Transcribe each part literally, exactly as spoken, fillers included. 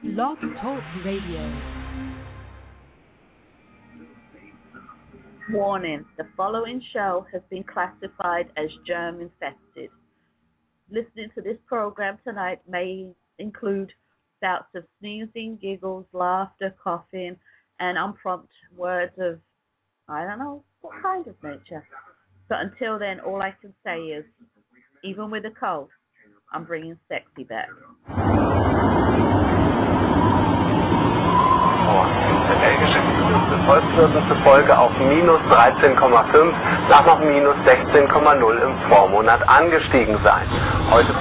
Blog Talk Radio. Warning, the following show has been classified as germ-infested. Listening to this program tonight may include bouts of sneezing, giggles, laughter, coughing, and unprompted words of, I don't know, what kind of nature. But until then, all I can say is, even with a cold, I'm bringing sexy back. Der belgische Volkswirt zufolge auf minus dreizehn Komma fünf, nach noch minus sechzehn Komma null im Vormonat angestiegen sein. Heute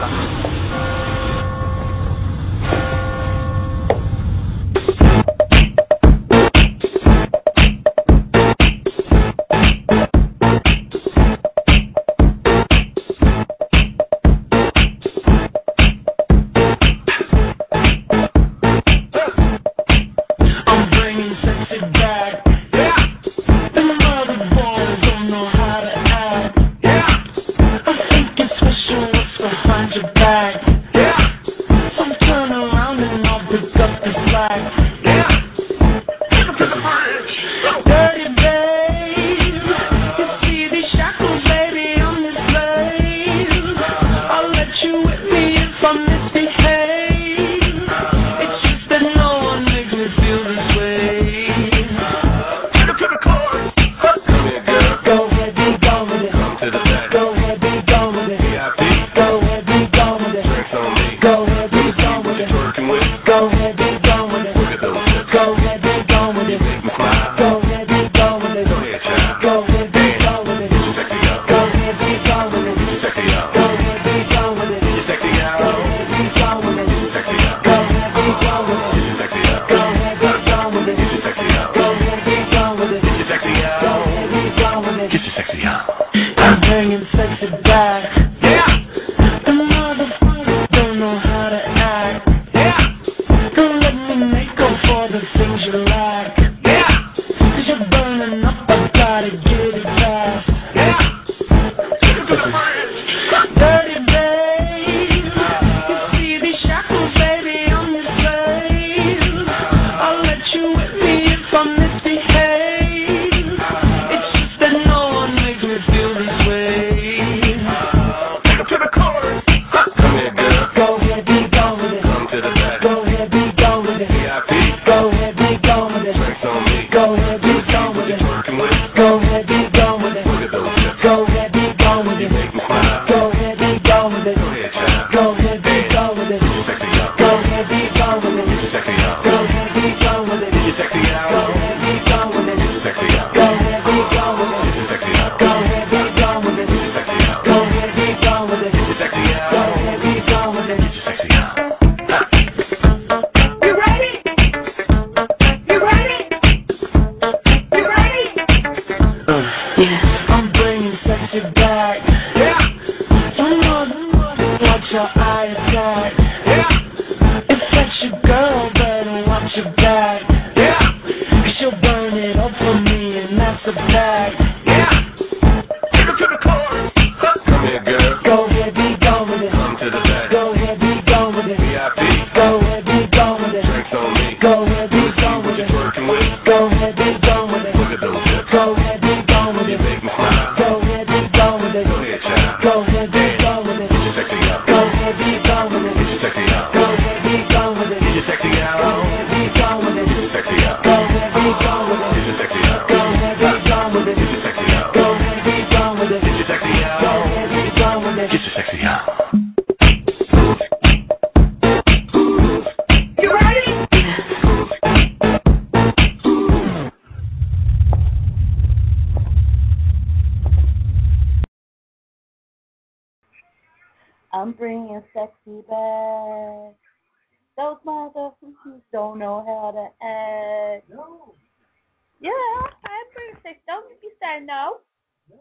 I'm bringing sexy back. Those motherfuckers don't know how to act. No. Yeah, I'm bringing sexy. Don't you say no. No.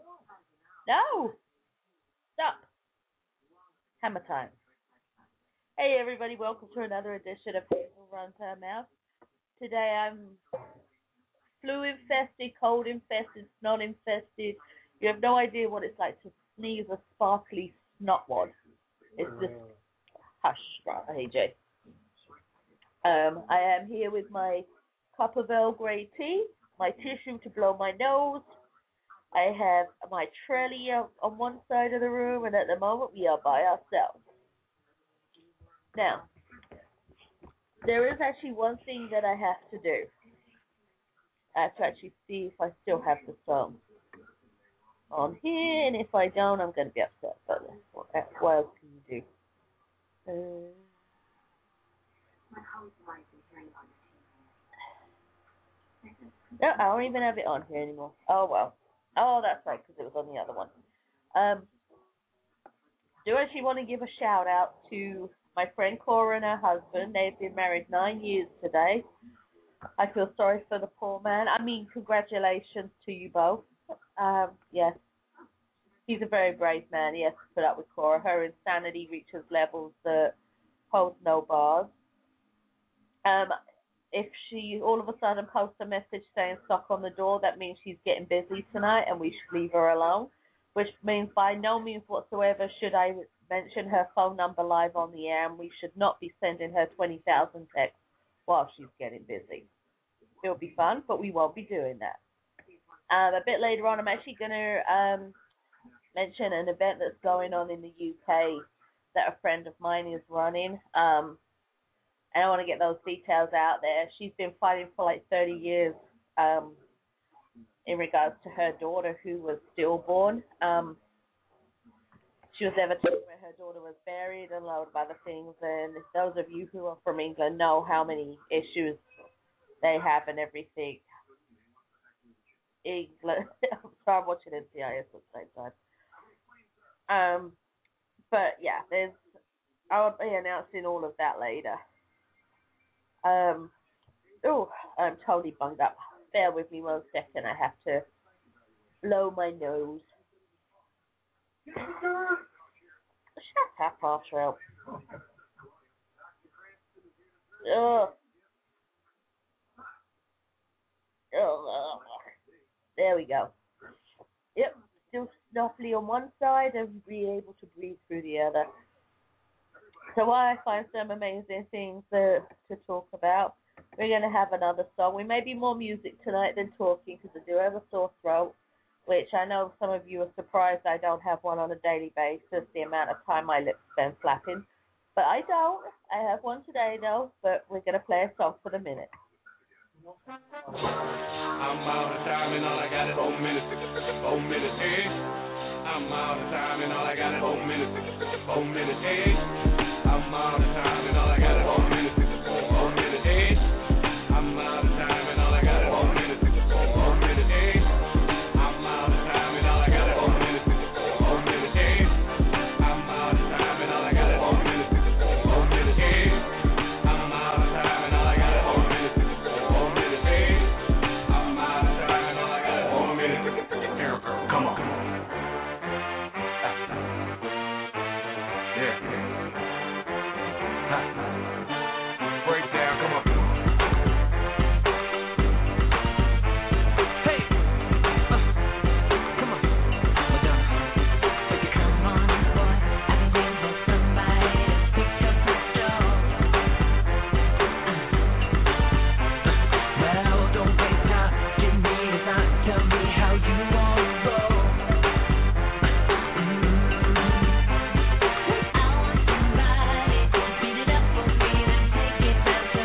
No. Stop. Hammer time. Hey everybody, welcome to another edition of Hazel Runtime Out. Today I'm flu infested, cold infested, snot infested. You have no idea what it's like to sneeze a sparkly snot wad. It's just hush, right, A J. Um, I am here with my cup of Earl Grey tea, my tissue to blow my nose. I have my trolley on one side of the room, and at the moment we are by ourselves. Now, there is actually one thing that I have to do. I have to actually see if I still have the song on here, and if I don't, I'm going to be upset. But what, what else can you do? Uh, no, I don't even have it on here anymore. Oh, well. Oh, that's right, because it was on the other one. Um, do I actually want to give a shout out to my friend Cora and her husband. They've been married nine years today. I feel sorry for the poor man. I mean, congratulations to you both. Um, yes, he's a very brave man. He has to put up with Cora. Her insanity reaches levels that hold no bars. Um, if she all of a sudden posts a message saying "knock on the door," that means she's getting busy tonight, and we should leave her alone. Which means by no means whatsoever should I mention her phone number live on the air, and we should not be sending her twenty thousand texts while she's getting busy. It'll be fun, but we won't be doing that. Um, a bit later on, I'm actually going to um, mention an event that's going on in the U K that a friend of mine is running. Um, and I want to get those details out there. She's been fighting for like thirty years um, in regards to her daughter who was stillborn. Um, she was devastated where her daughter was buried and a lot of other things. And those of you who are from England know how many issues they have and everything. England. I'm sorry, I'm watching N C I S at the same time. Um, but yeah, there's. I'll be announcing all of that later. Um, oh, I'm totally bunged up. Bear with me one second. I have to blow my nose. Shut up, Artrell. Ugh. Ugh. There we go. Yep, still snuffly on one side and be able to breathe through the other. So while I find some amazing things to, to talk about, we're going to have another song. We may be more music tonight than talking because I do have a sore throat, which I know some of you are surprised I don't have one on a daily basis, the amount of time my lips spend flapping. But I don't. I have one today, though, but we're going to play a song for the minute. I'm out of time and all I got is four minutes. Four minutes, eh? I'm out of time and all I got is four minutes. Four minutes, eh? I'm out of time and all I got is four minutes. Four minutes, eh? I'm out of time and all I got is four minutes. Four minutes, eh? I'm out of time and all I got is four minutes. Four minutes, eh? I'm out of time and all I got is four minutes. Four minutes, eh? I'm out of time and all I got is four minutes. Four minutes, eh? I'm out of time and all I got is four minutes. Here, girl, come on. Yeah. Breakdown, come on. Hey, uh, come on. Hold on. Come on, boy. I've been waiting for somebody to pick up my dog. Uh, well, don't waste time. Give me the time. Tell me how you want to roll. I want somebody to beat it up for me, then take it down to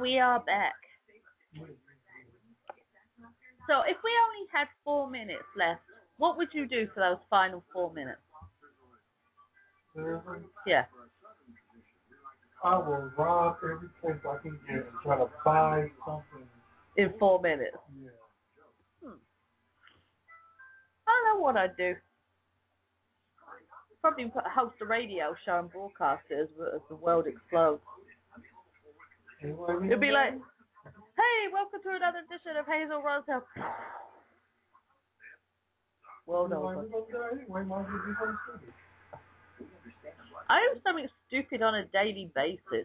we are back. So if we only had four minutes left, what would you do for those final four minutes? Seriously? Yeah. I will rob every place I can get and try to buy something. In four minutes? Yeah. Hmm. I don't know what I'd do. Probably put, host a radio show and broadcast it as, as the world explodes. Anyway, It'd be like, hey, welcome to another edition of Hazel Rosell. World over. I do something stupid on a daily basis.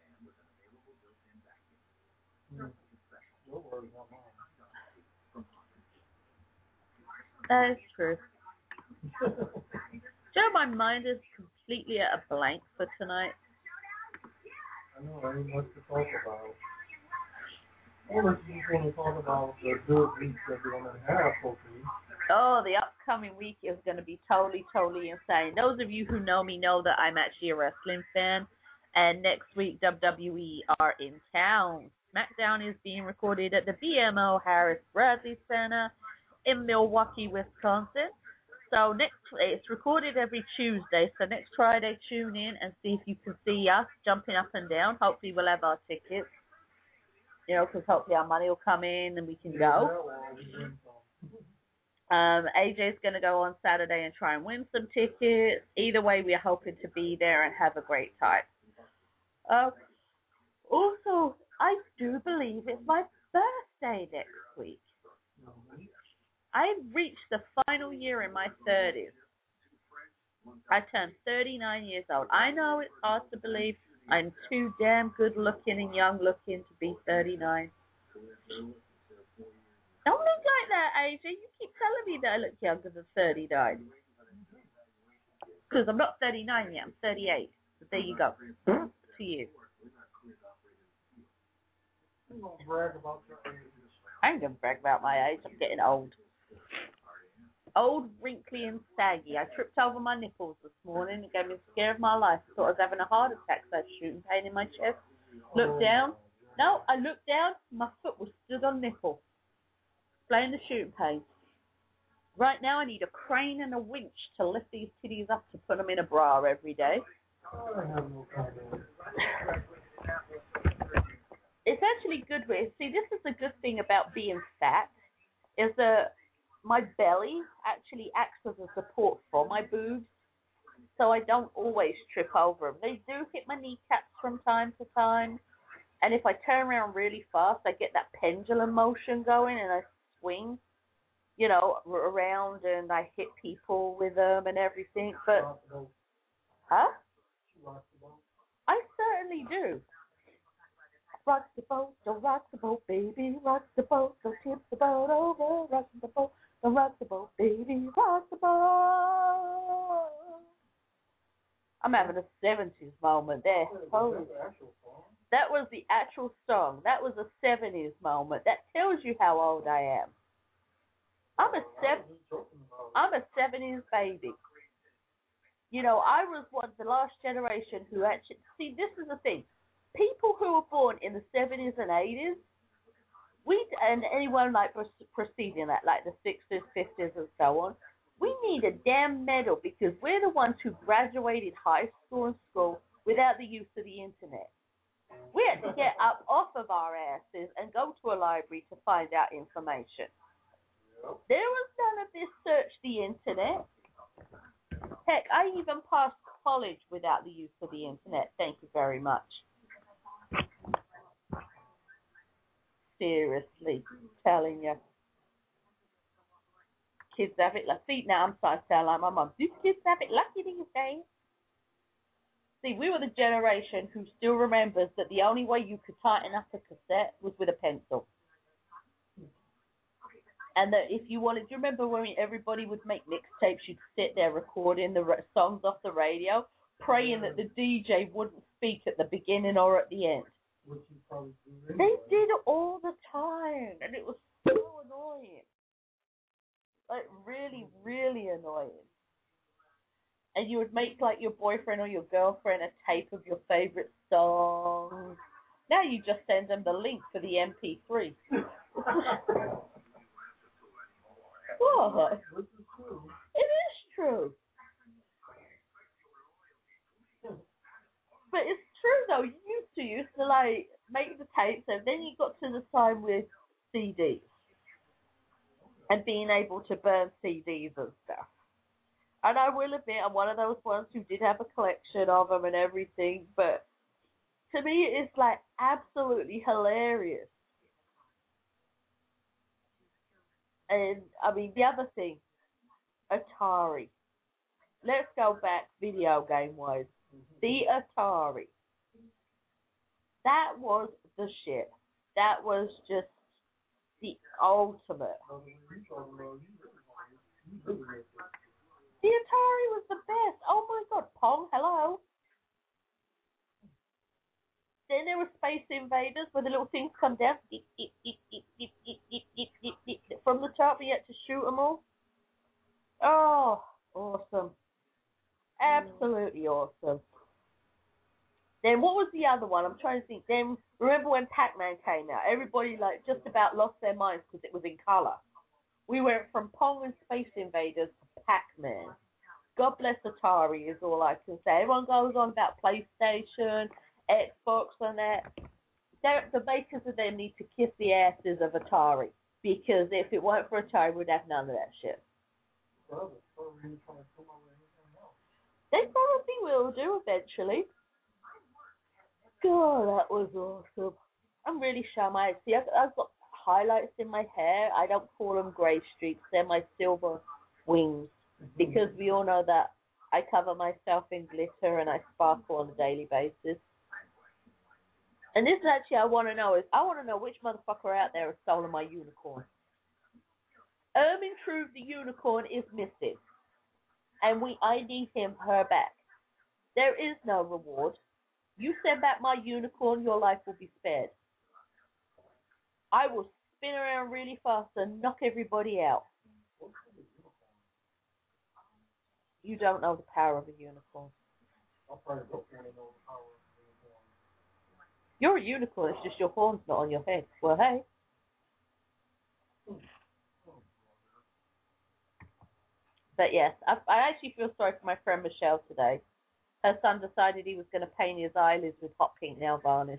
Mm. That is true. Do you know my mind is completely at a blank for tonight? I know, I ain't much to talk about. Well, let's just want to talk about the good week that we're going to have, hopefully. Oh, the upcoming week is going to be totally, totally insane. Those of you who know me know that I'm actually a wrestling fan. And next week, W W E are in town. SmackDown is being recorded at the B M O Harris Bradley Center in Milwaukee, Wisconsin. So next, it's recorded every Tuesday. So next Friday, tune in and see if you can see us jumping up and down. Hopefully, we'll have our tickets. You know, because hopefully our money will come in and we can go. Um, A J's going to go on Saturday and try and win some tickets. Either way, we're hoping to be there and have a great time. Uh, also, I do believe it's my birthday next week. I've reached the final year in my thirties. I turned thirty-nine years old. I know it's hard to believe. I'm too damn good looking and young looking to be thirty-nine. Don't look like that, Asia. You keep telling me that I look younger than thirty-nine. Because I'm not thirty-nine yet. I'm thirty-eight. So there you go. To you. I'm going to brag about your age. I ain't going to brag about my age. I'm getting old. Old, wrinkly, and saggy. I tripped over my nipples this morning. It gave me a scare of my life. I thought I was having a heart attack. So I had shooting pain in my chest. Looked down. No, I looked down. My foot was stood on nipple. Playing the shooting pain. Right now, I need a crane and a winch to lift these titties up to put them in a bra every day. I have no comment. It's actually good with. See, this is the good thing about being fat, is that my belly actually acts as a support for my boobs, so I don't always trip over them. They do hit my kneecaps from time to time, and if I turn around really fast, I get that pendulum motion going, and I swing, you know, around, and I hit people with them and everything. But, huh? I certainly do. Rock the boat, don't rock the boat, baby. Rock the boat, don't tip the boat over. Rock the boat, don't rock the boat, baby. Rock the boat. I'm having a seventies moment there. Holy. That was the actual song. That was a seventies moment. That tells you how old I am. I'm a sev- I'm a seventies baby. You know, I was one of the last generation who actually... See, this is the thing. People who were born in the seventies and eighties, we and anyone like preceding that, like the sixties, fifties, and so on, we need a damn medal because we're the ones who graduated high school and school without the use of the internet. We had to get up off of our asses and go to a library to find out information. There was none of this search the internet. Heck, I even passed college without the use of the internet. Thank you very much. Seriously, telling you. Kids have it lucky. See, now I'm starting to sound like my mum. These kids have it lucky these days. See, we were the generation who still remembers that the only way you could tighten up a cassette was with a pencil. And that if you wanted, do you remember when everybody would make mixtapes, you'd sit there recording the songs off the radio, praying that the D J wouldn't speak at the beginning or at the end? They did it all the time, and it was so annoying. Like, really, really annoying. And you would make, like, your boyfriend or your girlfriend a tape of your favorite songs, Now you just send them the link for the M P three. What? This is true. It is true. But it's true though. You used to used to like make the tapes, and then you got to the time with C Ds and being able to burn C Ds and stuff. And I will admit, I'm one of those ones who did have a collection of them and everything. But to me, it's like absolutely hilarious. And I mean, the other thing, Atari. Let's go back video game wise. The Atari. That was the shit. That was just the ultimate. The Atari was the best. Oh my god, Pong, hello. Then there were Space Invaders where the little things come down from the top. You had to shoot them all. Oh, awesome. Absolutely awesome. Then what was the other one? I'm trying to think. Then remember when Pac-Man came out? Everybody like just about lost their minds because it was in color. We went from Pong and Space Invaders to Pac-Man. God bless Atari is all I can say. Everyone goes on about PlayStation, Xbox and that. They're, the makers of them need to kiss the asses of Atari, because if it weren't for Atari, we'd have none of that shit. They probably will do eventually. God, that was awesome. I'm really sure my see. I've, I've got highlights in my hair. I don't call them grey streaks. They're my silver wings, because we all know that I cover myself in glitter and I sparkle on a daily basis. And this is actually I want to know is I want to know which motherfucker out there has stolen my unicorn. Ermintrude the unicorn is missing, and we I need him her back. There is no reward. You send back my unicorn, your life will be spared. I will spin around really fast and knock everybody out. You don't know the power of a unicorn. You're a unicorn, it's just your horn's not on your head. Well, hey. But yes, I, I actually feel sorry for my friend Michelle today. Her son decided he was going to paint his eyelids with hot pink nail varnish.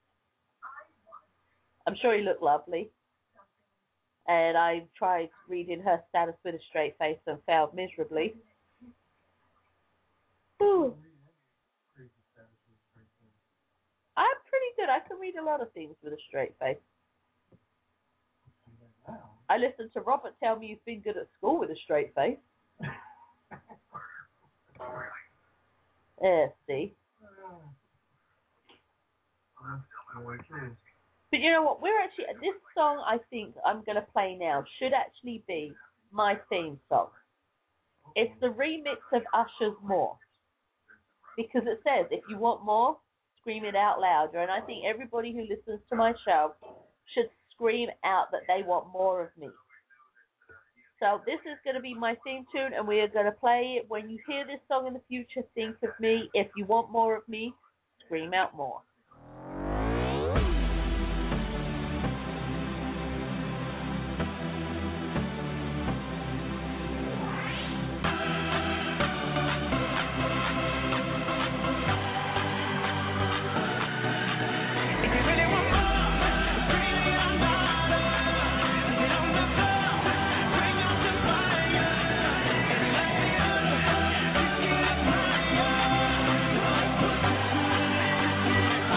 I'm sure he looked lovely. And I tried reading her status with a straight face and failed miserably. Ooh. I'm pretty good. I can read a lot of things with a straight face. I listened to Robert tell me he's been good at school with a straight face. Yeah, see. But you know what? We're actually this song. I think I'm going to play now should actually be my theme song. It's the remix of Usher's "More," because it says if you want more, scream it out louder. And I think everybody who listens to my show should scream out that they want more of me. So this is going to be my theme tune, and we are going to play it. When you hear this song in the future, think of me. If you want more of me, scream out more. We'll be right back.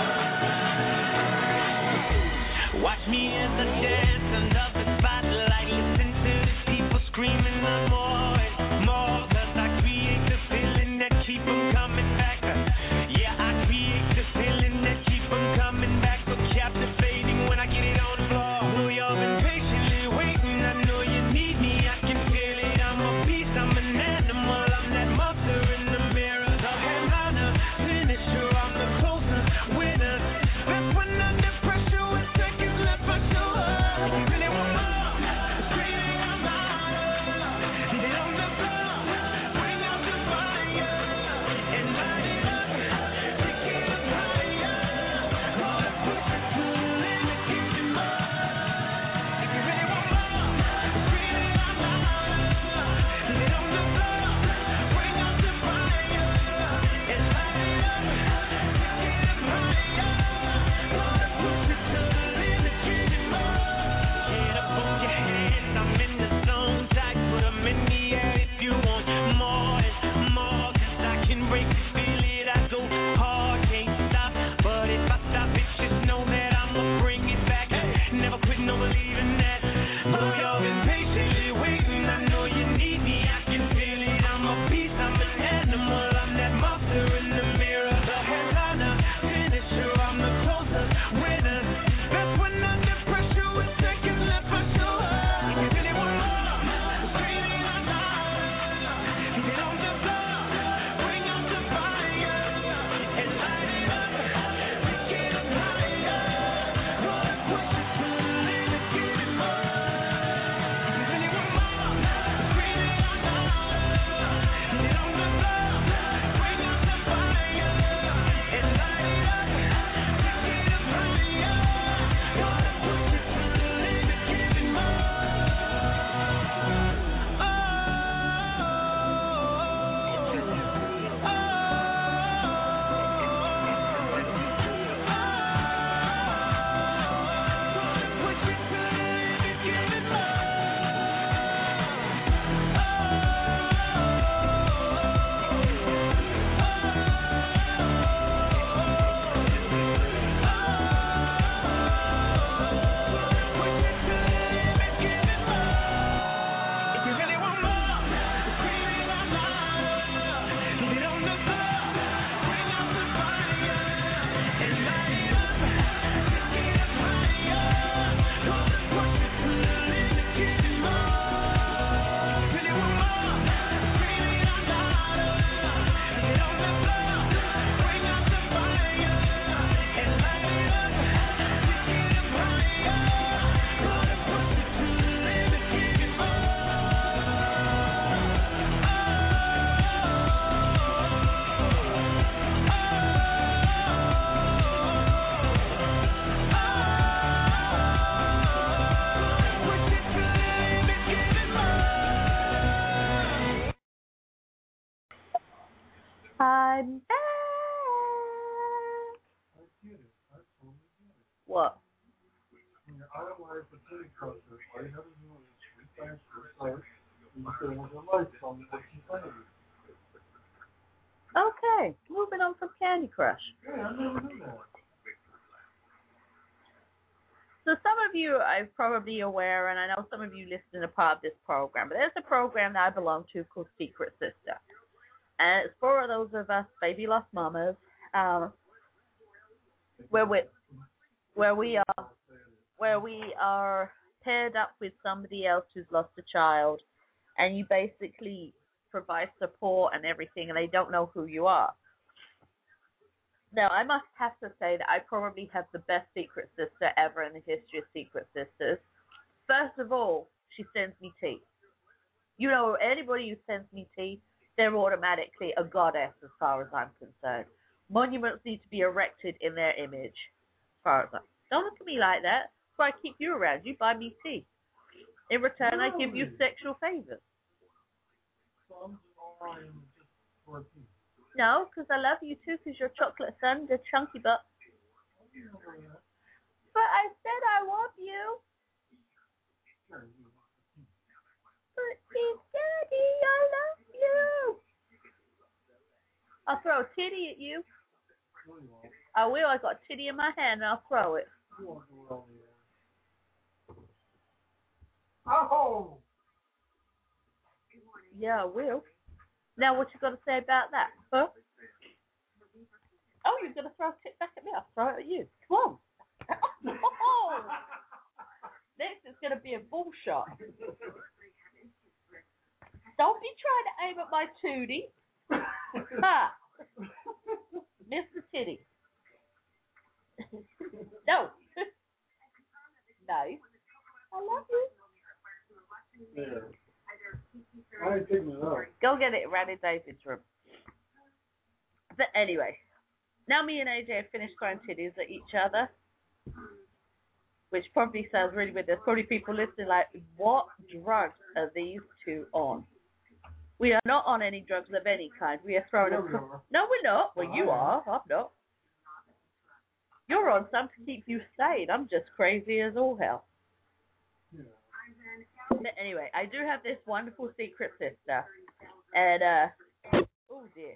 I'm back. I get it. I totally get it. What? When you idolize the titty crusher, all you have to do is reach for search, and you say, well, the lights on what she's playing. Okay, moving on from Candy Crush. Yeah, I never knew that. So some of you are probably aware, and I know some of you listen to part of this program, but there's a program that I belong to called Secret Sister. And it's for those of us baby lost mamas, um, where we where we are where we are paired up with somebody else who's lost a child, and you basically provide support and everything, and they don't know who you are. Now, I must have to say that I probably have the best secret sister ever in the history of secret sisters. First of all, she sends me tea. You know, anybody who sends me tea, they're automatically a goddess as far as I'm concerned. Monuments need to be erected in their image. As far as I'm, don't look at me like that. That's why I keep you around. You buy me tea. In return, I give you sexual favors. So I'm just online just for a tea. No, because I love you too, because you're chocolate sun, the chunky butt. But I said I love you. But Big Daddy, I love you. I'll throw a titty at you. I will. I got a titty in my hand, and I'll throw it. Oh! Yeah, I will. Now, what you got to say about that, huh? Oh, you're going to throw a tit back at me? I'll throw it at you. Come on. Oh. Next, it's going to be a bull shot. Don't be trying to aim at my tootie. Ha! Mister Titty. No. Nice. I love you. Yeah. I ain't picking it up. Go get it at Randy David's room. But anyway, now me and A J have finished throwing titties at each other, which probably sounds really weird. There's probably people listening like, what drugs are these two on? We are not on any drugs of any kind. We are throwing No, a... we are. No, we're not. Well, you I am. are. I'm not. You're on some to keep you sane. I'm just crazy as all hell. Yeah. But anyway, I do have this wonderful secret sister. And, uh... oh, dear.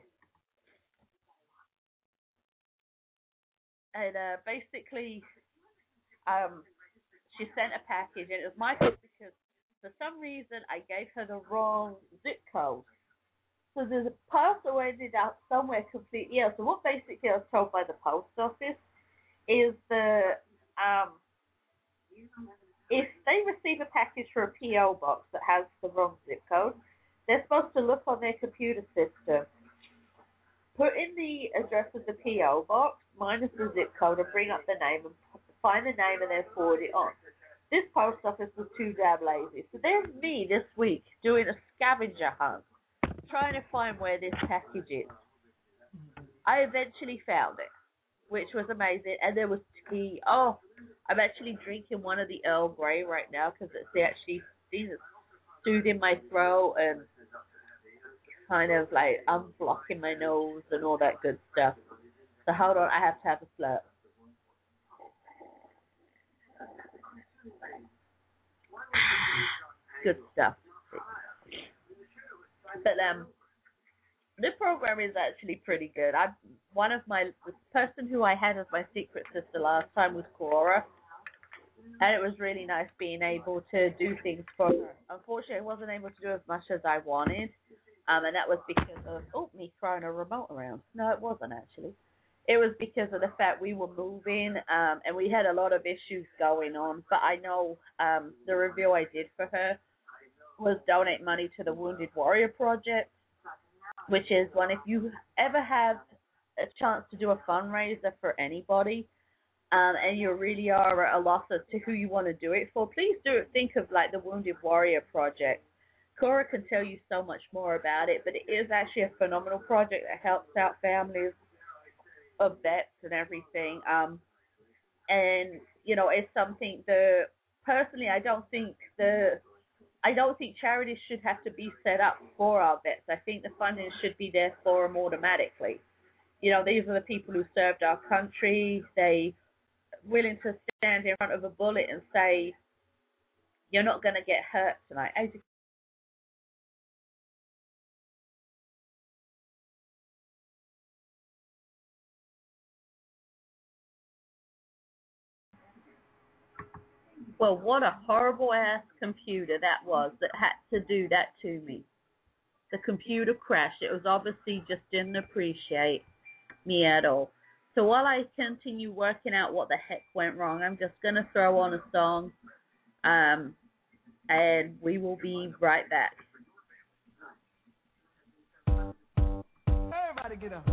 And, uh, basically, um, she sent a package, and it was my fault because for some reason I gave her the wrong zip code. So there's a parcel ended up somewhere completely else. So what basically I was told by the post office is the, um, if they receive a package for a P O box that has the wrong zip code, they're supposed to look on their computer system, put in the address of the P O box, minus the zip code, and bring up the name, and find the name, and then forward it on. This post office was too damn lazy. So there's me this week doing a scavenger hunt, trying to find where this package is. I eventually found it, which was amazing. And there was tea. Oh, I'm actually drinking one of the Earl Grey right now because it's actually it's soothing my throat and kind of like unblocking my nose and all that good stuff. So hold on, I have to have a slurp. Good stuff. But um, the program is actually pretty good. I one of my the person who I had as my secret sister last time was Cora, and it was really nice being able to do things for her. Unfortunately, I wasn't able to do as much as I wanted, um, and that was because of oh me throwing a remote around. No, it wasn't actually. It was because of the fact we were moving, um, and we had a lot of issues going on. But I know um, the review I did for her was donate money to the Wounded Warrior Project, which is one, if you ever have a chance to do a fundraiser for anybody, um, and you really are at a loss as to who you want to do it for, please do it. Think of like the Wounded Warrior Project. Cora can tell you so much more about it, but it is actually a phenomenal project that helps out families of vets and everything. Um, and, you know, it's something the, personally, I don't think the, I don't think charities should have to be set up for our vets. I think the funding should be there for them automatically. You know, these are the people who served our country. They willing to stand in front of a bullet and say, you're not going to get hurt tonight. As you Well, what a horrible ass computer that was that had to do that to me. The computer crashed. It was obviously just didn't appreciate me at all. So while I continue working out what the heck went wrong, I'm just going to throw on a song, um, and we will be right back. Everybody get up.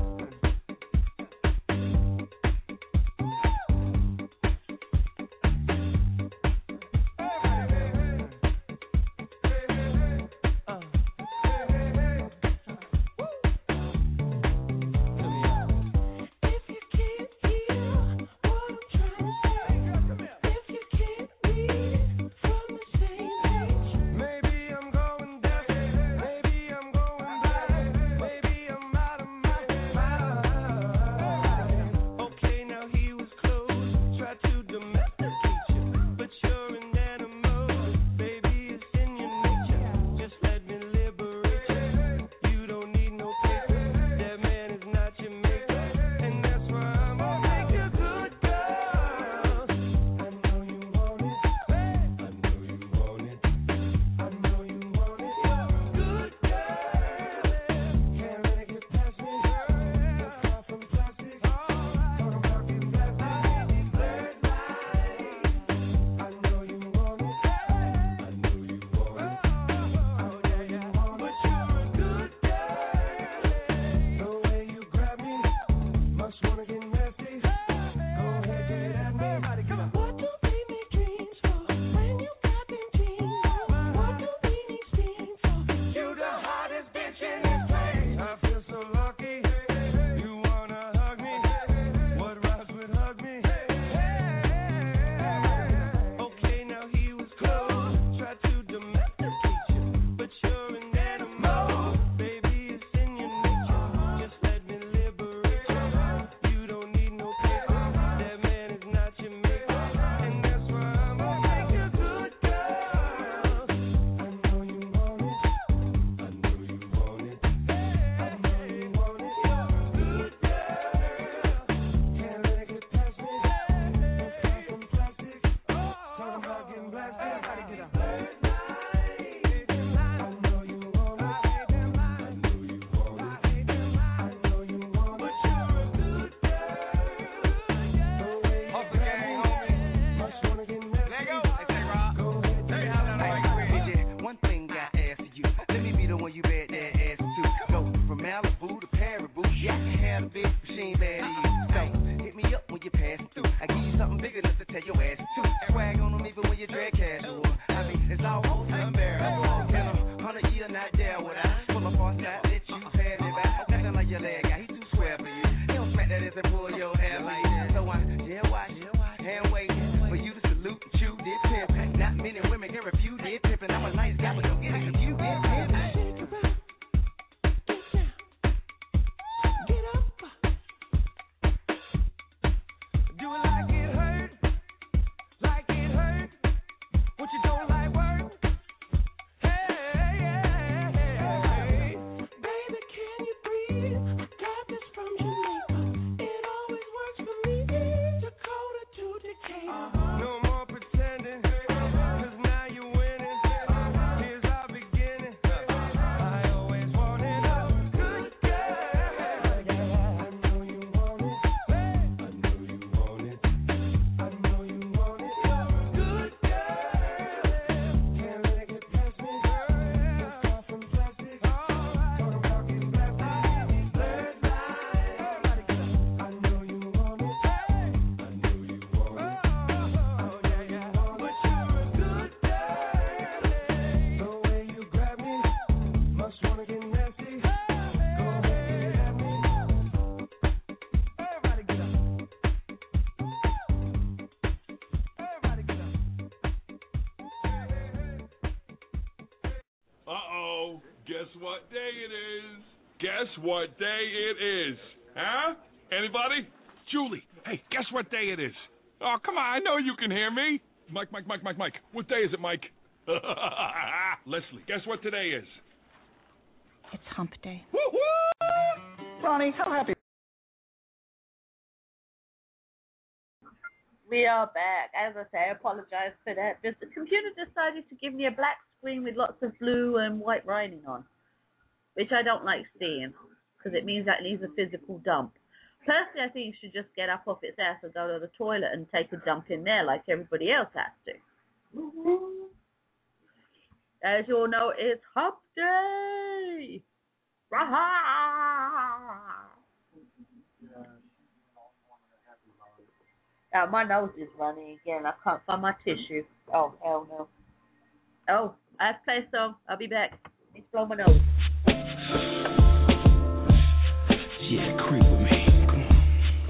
Uh-oh, guess what day it is? Guess what day it is? Huh? Anybody? Julie, hey, guess what day it is? Oh, come on, I know you can hear me. Mike, Mike, Mike, Mike, Mike. What day is it, Mike? Leslie, guess what today is? It's hump day. Woo-hoo! Ronnie, how happy? We are back. As I say, I apologize for that. But the computer decided to give me a black screen with lots of blue and white writing on, which I don't like seeing because it means that it needs a physical dump. Personally, I think it should just get up off its ass and go to the toilet and take a dump in there like everybody else has to. Mm-hmm. As you all know, it's hump day. Rah-ha! Oh, my nose is running again. I can't find my tissue. Oh, hell no. Oh, I have to play a song. I'll be back. Need to blow my nose. Yeah, creep with me. Come on.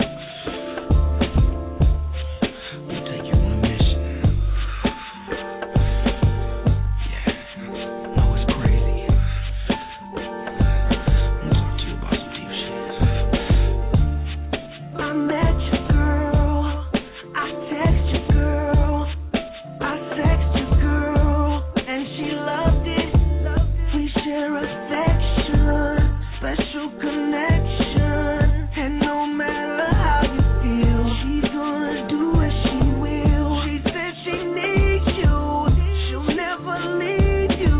We'll take you on a mission. Yeah, know it's crazy. I'm gonna talk to you about some deep shit. I met you, girl. I text you, girl. I text you, girl. And she loved it. We share affection, special connection. And no matter how you feel, she's gonna do as she will. She said she needs you. She'll never leave you.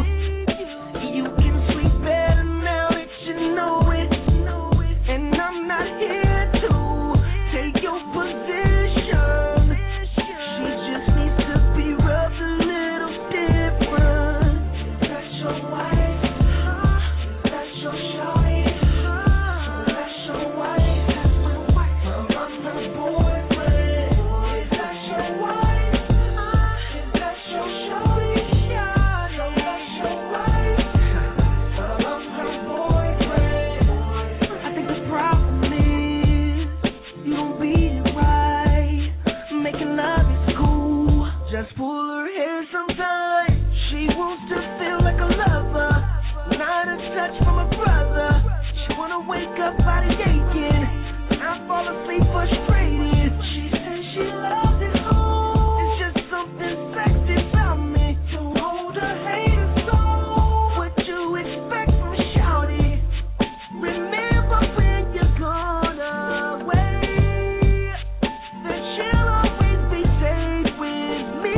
You can sleep better now that you know it. And I'm not here to take your position. She just needs to be rubbed a little different. That's your wife. That's your shawty. That's your wife. I'm her boyfriend. That's your wife. That's your shawty. That's your wife. I'm her boyfriend. I think the problem is you don't beat it right. Making love is cool. Just pull her hair sometimes. She wants to feel like a lover, not a touch from a brother. She wanna wake up body aching, I fall asleep frustrated. She says she loves it home. It's just something sexy about me. To hold her hand so. What you expect from shawty? Remember when you're gone away, that she'll always be safe with me.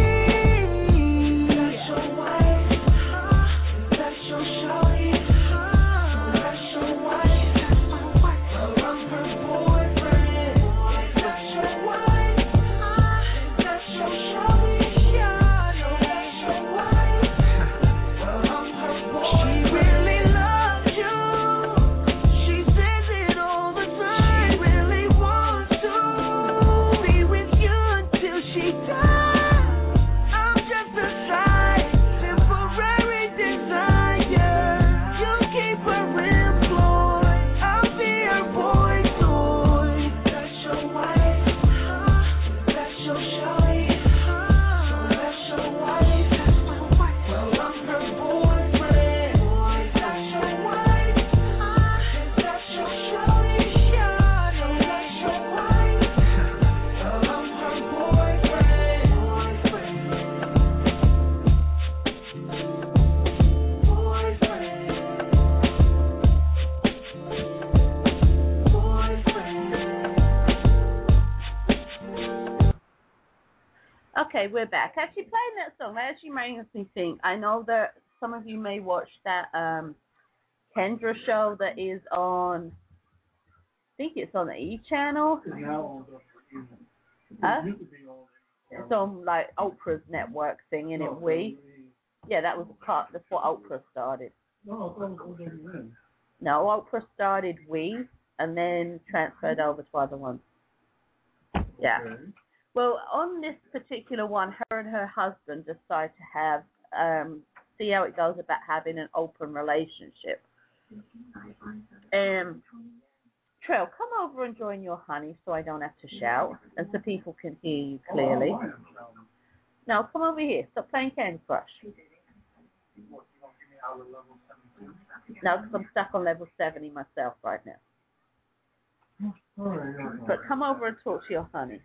That's your wife. That's your shawty. That's your wife. I'm her boyfriend. That's your wife. That's your shawty. That's your wife. I'm her boyfriend. She really loves you. She says it all the time. She really wants to be with you until she dies. I'm just a side, temporary desire. You keep her employed. I'll be her boy toy. That's your wife. That's your shawty. That's your wife. Well, I'm her boyfriend. That's your wife. That's your shawty. That's your wife. Well, I'm her boyfriend. Okay, we're back. Actually, playing that song that actually makes me think. I know that some of you may watch that um, Kendra show that is on. I think it's on the E channel. It's now on the Huh? It used to be on It's on like Oprah's network thing, in it? We. Yeah, that was part. That's what Oprah started. No, I thought it was O W N. No, Oprah started We, and then transferred over to other ones. Yeah. Okay. Well, on this particular one, her and her husband decide to have, um, see how it goes about having an open relationship. Um, Trell, come over and join your honey so I don't have to shout and so people can hear you clearly. Oh, I am shouting. No, come over here. Stop playing Candy Crush. No, because I'm stuck on level seventy myself right now. All right, all right. But come over and talk to your honey.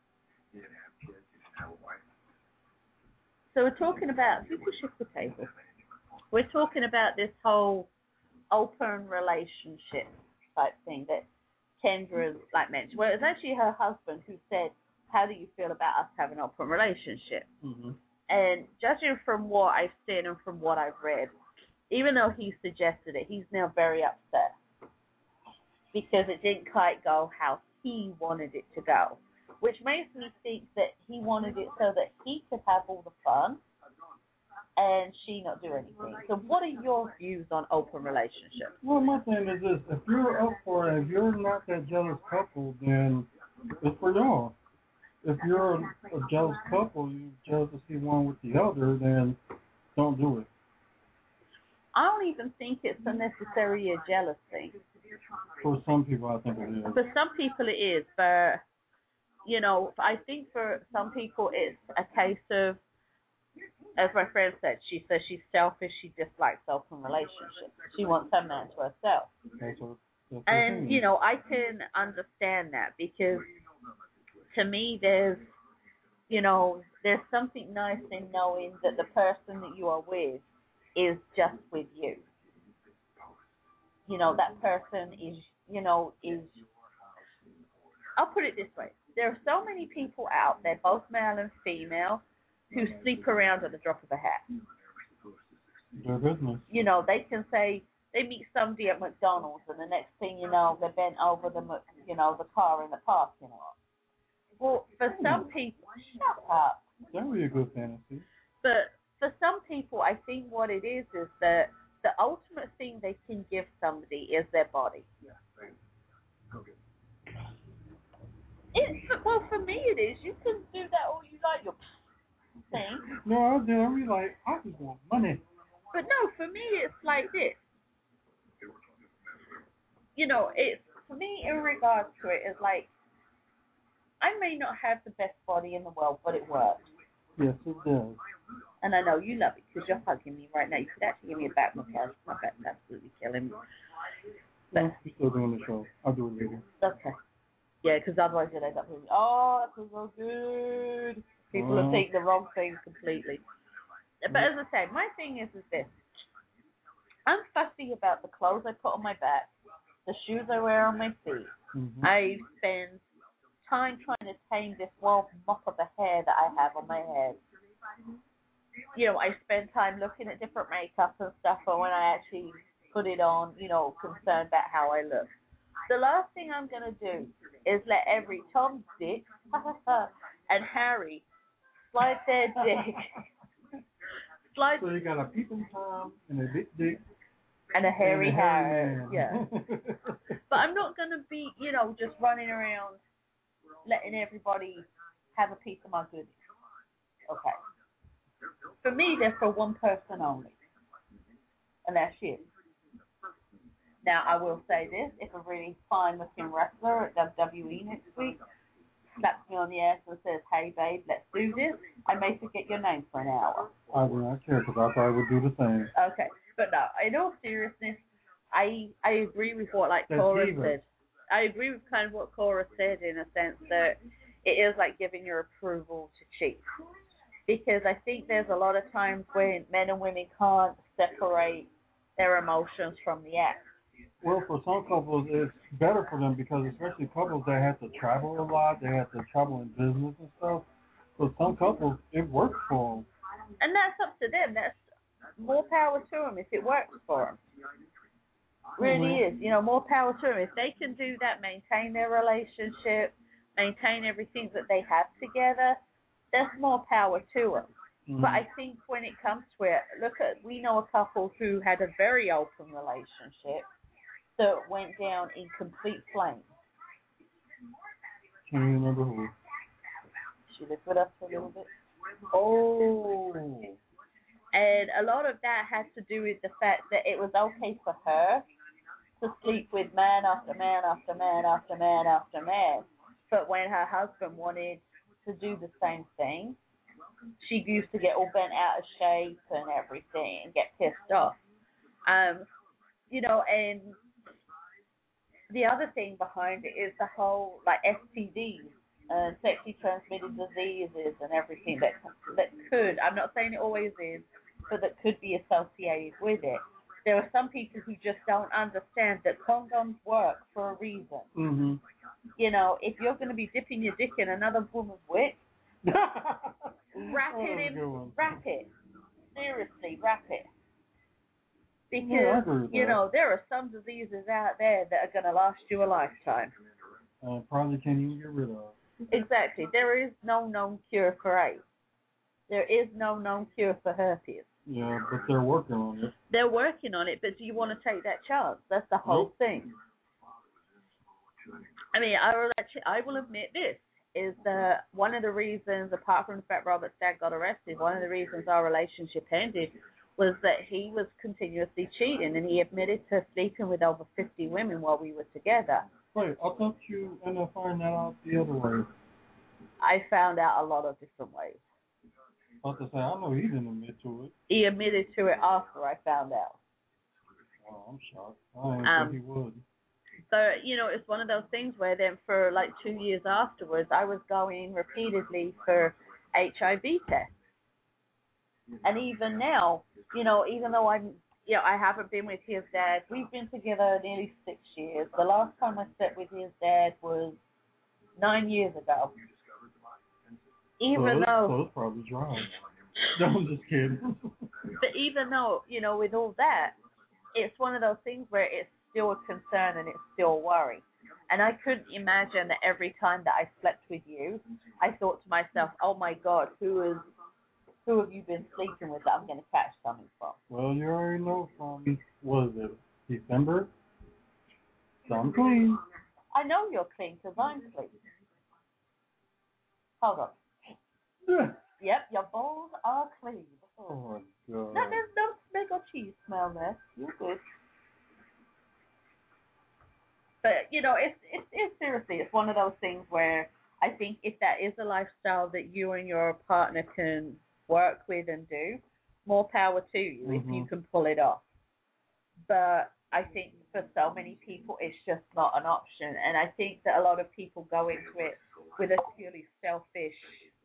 So we're talking about, we could shift the table. We're talking about this whole open relationship type thing that Kendra like mentioned. Well, it was actually her husband who said, how do you feel about us having an open relationship? Mm-hmm. And judging from what I've seen and from what I've read, even though he suggested it, he's now very upset because it didn't quite go how he wanted it to go, which makes me think that he wanted it so that he could have all the fun and she not do anything. So what are your views on open relationships? Well, my thing is this: if you're up for it, if you're not that jealous couple, then it's for y'all. If you're a, a jealous couple, you jealous to see one with the other, then don't do it. I don't even think it's a necessarily a jealousy. For some people, I think it is. For some people it is, but, you know, I think for some people it's a case of, as my friend said, she says she's selfish, she dislikes open relationships. She wants her man to herself. That's what, that's And, you know, I can understand that because to me there's, you know, there's something nice in knowing that the person that you are with is just with you. You know, that person is, you know, is, I'll put it this way. There are so many people out there, both male and female, who sleep around at the drop of a hat. Their business. You know, they can say, they meet somebody at McDonald's and the next thing you know, they're bent over the, you know, the car in the parking lot. Well, for some people, shut up. That would be a good fantasy. But for some people, I think what it is is that the ultimate thing they can give somebody is their body. It's, well, for me it is. You can do that all you like, your thing. No, I do. I mean, like, I just want money. But no, for me it's like this. You know, it's, for me in regards to it, it's like, I may not have the best body in the world, but it works. Yes, it does. And I know you love it because you're hugging me right now. You could actually give me a back massage. My back's absolutely killing me. But, No, we're still doing the show. I'll do it later. okay. Yeah, because otherwise you'll end up being, oh, that was so good. People Uh-huh. will take the wrong thing completely. But as I say, my thing is, is this. I'm fussy about the clothes I put on my back, the shoes I wear on my feet. Mm-hmm. I spend time trying to tame this wild mop of a hair that I have on my head. You know, I spend time looking at different makeup and stuff, but when I actually put it on, you know, concerned about how I look. The last thing I'm going to do is let every Tom, Dick, and Harry slide their dick. slide So you got a peeping Tom and a big dick. And a hairy and a Harry, man. yeah. But I'm not going to be, you know, just running around letting everybody have a piece of my goodies. Okay. For me, they're for one person only. And that's you. Now, I will say this. If a really fine-looking wrestler at W W E next week slaps me on the ass and says, hey, babe, let's do this, I may forget your name for an hour. I do not care because I probably would do the same. Okay. But no, in all seriousness, I I agree with what, like, That's Cora diva. said. I agree with kind of what Cora said in a sense that it is like giving your approval to cheat. Because I think there's a lot of times when men and women can't separate their emotions from the act. Well, for some couples, it's better for them because especially couples that have to travel a lot, they have to travel in business and stuff. So some couples, it works for them. And that's up to them. That's more power to them if it works for them. Really Mhm. is. You know, more power to them. If they can do that, maintain their relationship, maintain everything that they have together, that's more power to them. Mhm. But I think when it comes to it, look at, we know a couple who had a very open relationship that went down in complete flames. Can't even remember who. She lived with us for a little bit. Oh. And a lot of that has to do with the fact that it was okay for her to sleep with man after man after man after man after man. But when her husband wanted to do the same thing, she used to get all bent out of shape and everything and get pissed off. Um, you know, and the other thing behind it is the whole like S T Ds, uh, sexually transmitted diseases, and everything that that could. I'm not saying it always is, but that could be associated with it. There are some people who just don't understand that condoms work for a reason. Mm-hmm. You know, if you're going to be dipping your dick in another woman's wit, wrap it in, wrap it. Seriously, wrap it. Because, yeah, I agree with you that. know, there are some diseases out there that are going to last you a lifetime. Uh, probably can't even get rid of. Exactly. There is no known cure for AIDS. There is no known cure for herpes. Yeah, but they're working on it. They're working on it, but do you want to take that chance? That's the whole Nope. thing. I mean, I will actually, I will admit this is that one of the reasons, apart from the fact Robert's dad got arrested, one of the reasons our relationship ended was that he was continuously cheating, and he admitted to sleeping with over fifty women while we were together. Wait, I thought you ended up finding that out the other way. I found out a lot of different ways. I was to say, I know he didn't admit to it. He admitted to it after I found out. Oh, I'm shocked. I didn't Um, think he would. But, you know, it's one of those things where then for like two years afterwards, I was going repeatedly for H I V tests. And even now, you know, even though I'm, you know, I haven't been with his dad, we've been together nearly six years. The last time I slept with his dad was nine years ago. Even so it's, though, so it's probably dry. No, I'm just kidding. but even though, you know, with all that, it's one of those things where it's still a concern and it's still a worry. And I couldn't imagine that every time that I slept with you, I thought to myself, oh my God, who is, who have you been sleeping with that I'm going to catch something from? Well, you already know from, what is it, December? So I'm clean. I know you're clean because I'm clean. Hold on. Yeah. Yep, your balls are clean. Oh, my God. No, there's no smell or cheese smell there. You're good. But, you know, it's, it's, it's seriously, it's one of those things where I think if that is a lifestyle that you and your partner can work with and do, more power to you Mm-hmm. if you can pull it off. But I think for so many people, it's just not an option. And I think that a lot of people go into it with a purely selfish,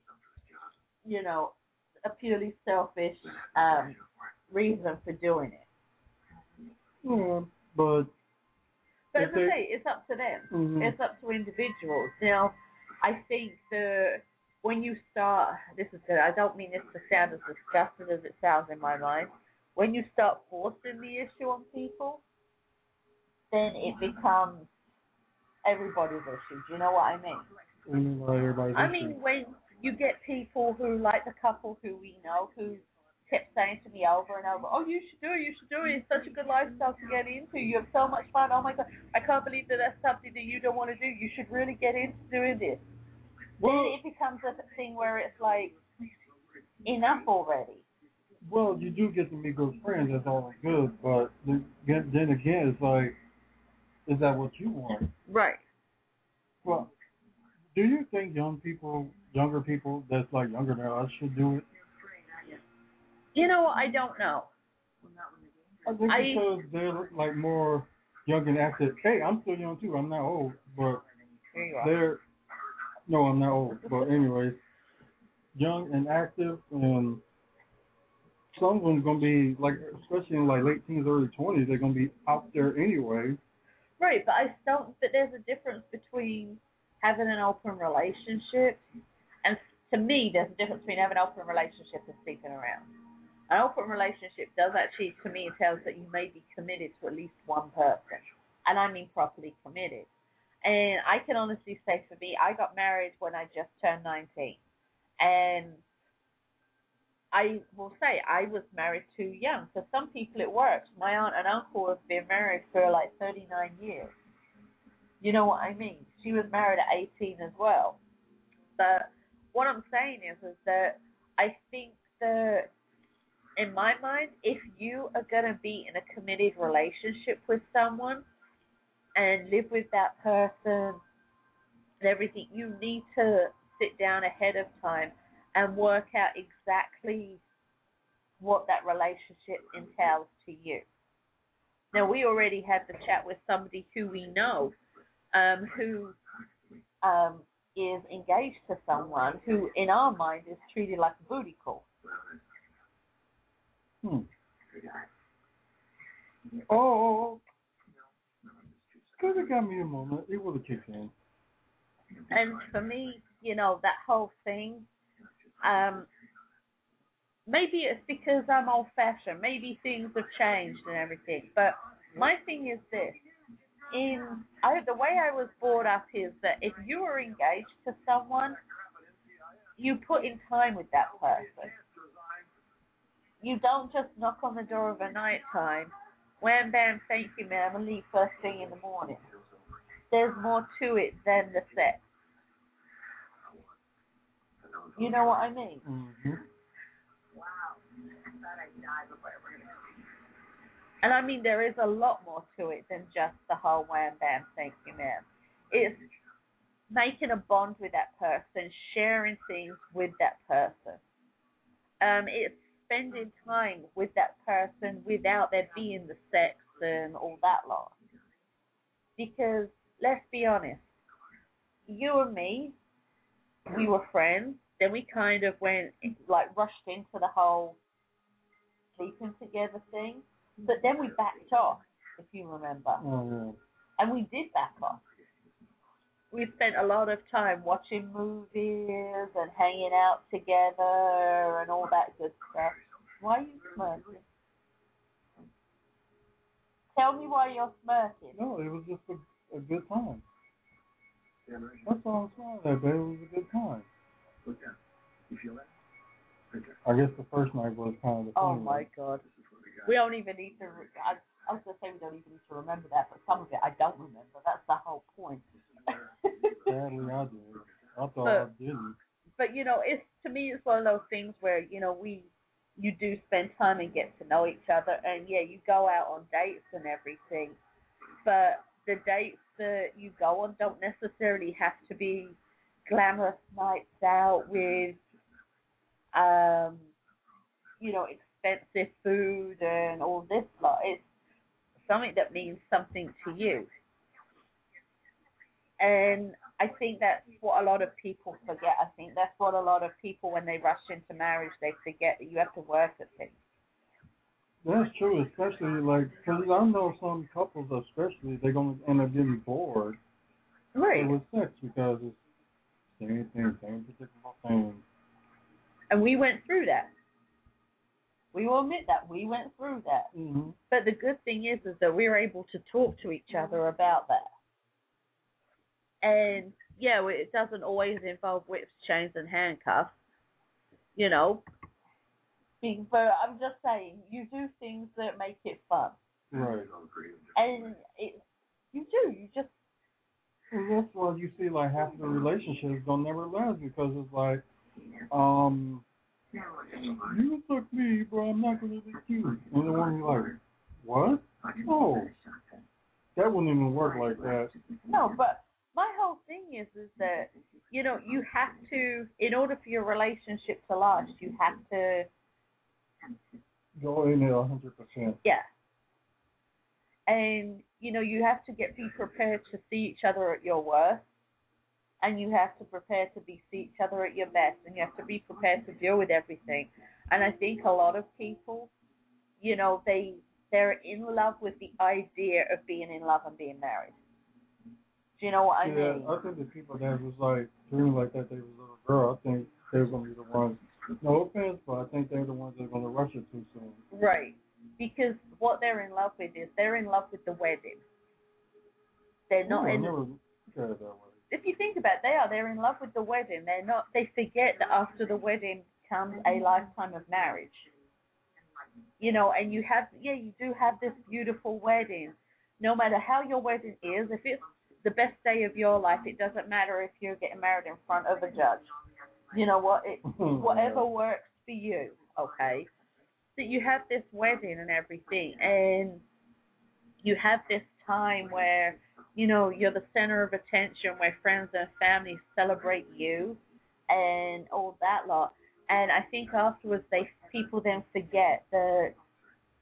you know, a purely selfish um, reason for doing it. Yeah, but... But If as I they- say, it's up to them. Mhm. It's up to individuals. Now, I think the when you start, this is good. I don't mean this to sound as disgusting as it sounds in my mind. When you start forcing the issue on people, then it becomes everybody's issue. Do you know what I mean? I mean, like everybody's I issue. mean, when you get people who, like the couple who we know, who kept saying to me over and over, oh, you should do it, you should do it, it's such a good lifestyle to get into, you have so much fun, oh my God, I can't believe that that's something that you don't want to do, you should really get into doing this. Well, Then it becomes a thing where it's like, enough already. well, you do get to meet good friends, that's all good, but then, then again, it's like, is that what you want? Right. Well, do you think young people, younger people that's like younger than us should do it? You know, I don't know. I think I- because they're like more young and active. Hey, I'm still young too. I'm not old, but Here you are. they're no, I'm not old. But anyways, young and active, and some of them gonna be like, especially in like late teens, early twenties, they're gonna be out there anyway. Right, but I don't. But there's a difference between having an open relationship, and to me, there's a difference between having an open relationship and sleeping around. An open relationship does actually, to me, tells that you may be committed to at least one person, and I mean properly committed. And I can honestly say, for me, I got married when I just turned nineteen, and I will say I was married too young. For some people, it works. My aunt and uncle have been married for like thirty-nine years. You know what I mean? She was married at eighteen as well. But what I'm saying is, is that I think that, in my mind, if you are going to be in a committed relationship with someone and live with that person and everything, you need to sit down ahead of time and work out exactly what that relationship entails to you. Now, we already had the chat with somebody who we know, um, who um, is engaged to someone who, in our mind, is treated like a booty call. Hmm. Oh, could have got me a moment. It would have kicked in. And for me, you know, that whole thing, um, maybe it's because I'm old-fashioned. Maybe things have changed and everything. But my thing is this. In I, the way I was brought up is that if you are engaged to someone, you put in time with that person. You don't just knock on the door of a night time, wham, bam, thank you, ma'am, and leave first thing in the morning. There's more to it than the sex. You know what I mean? Mm-hmm. And I mean, there is a lot more to it than just the whole wham, bam, thank you, ma'am. It's making a bond with that person, sharing things with that person. Um, it's spending time with that person without there being the sex and all that lot. Because, let's be honest, you and me, we were friends, then we kind of went, like, rushed into the whole sleeping together thing, but then we backed off, if you remember. Oh, yeah. And we did back off. We spent a lot of time watching movies and hanging out together and all that good stuff. Why are you smirking? Tell me why you're smirking. No, it was just a, a good time. That's all I'm saying. That day was a good time. I guess the first night was kind of the Oh funny my one. God. We don't even need to. Re- I, I was going to say we don't even need to remember that, but some of it I don't remember. That's the whole point. Sadly, I did. I thought But- I didn't. But you know, it's to me, it's one of those things where you know we, you do spend time and get to know each other, and yeah, you go out on dates and everything, but the dates that you go on don't necessarily have to be glamorous nights out with, um, you know, expensive food and all this lot. It's something that means something to you. And I think that's what a lot of people forget. I think that's what a lot of people, when they rush into marriage, they forget that you have to work at things. That's true, especially like, because I know some couples, especially, they're going to end up getting bored Right. with sex because it's the same thing, same particular thing. And we went through that. We will admit that. We went through that. Mm-hmm. But the good thing is, is that we were able to talk to each other about that. And, yeah, it doesn't always involve whips, chains, and handcuffs, you know. But I'm just saying, you do things that make it fun. Right. And it, you do. You just... And that's why you see, like, half of the relationships don't never last because it's like, um, you took me, but I'm not going to be cute. And the one you're like, what? Oh, that wouldn't even work like that. No, but my whole thing is, is that, you know, you have to, in order for your relationship to last, you have to, Go in there one hundred percent. yeah. And, you know, you have to get be prepared to see each other at your worst. And you have to prepare to be see each other at your best. And you have to be prepared to deal with everything. And I think a lot of people, you know, they, they're in love with the idea of being in love and being married. Do you know what I yeah, mean? I think the people that was like dreaming like that, they was a little girl. I think they're going to be the ones, no offense, but I think they're the ones that are going to rush it too soon. Right. Because what they're in love with is they're in love with the wedding. They're not Ooh, I in. never looked at it that way. If you think about it, they are. They're in love with the wedding. They're not. They forget that after the wedding comes a lifetime of marriage. You know, and you have, yeah, you do have this beautiful wedding. No matter how your wedding is, if it's the best day of your life, it doesn't matter if you're getting married in front of a judge. You know what? It, whatever works for you, okay? So you have this wedding and everything, and you have this time where, you know, you're the center of attention, where friends and family celebrate you and all that lot. And I think afterwards, they people then forget that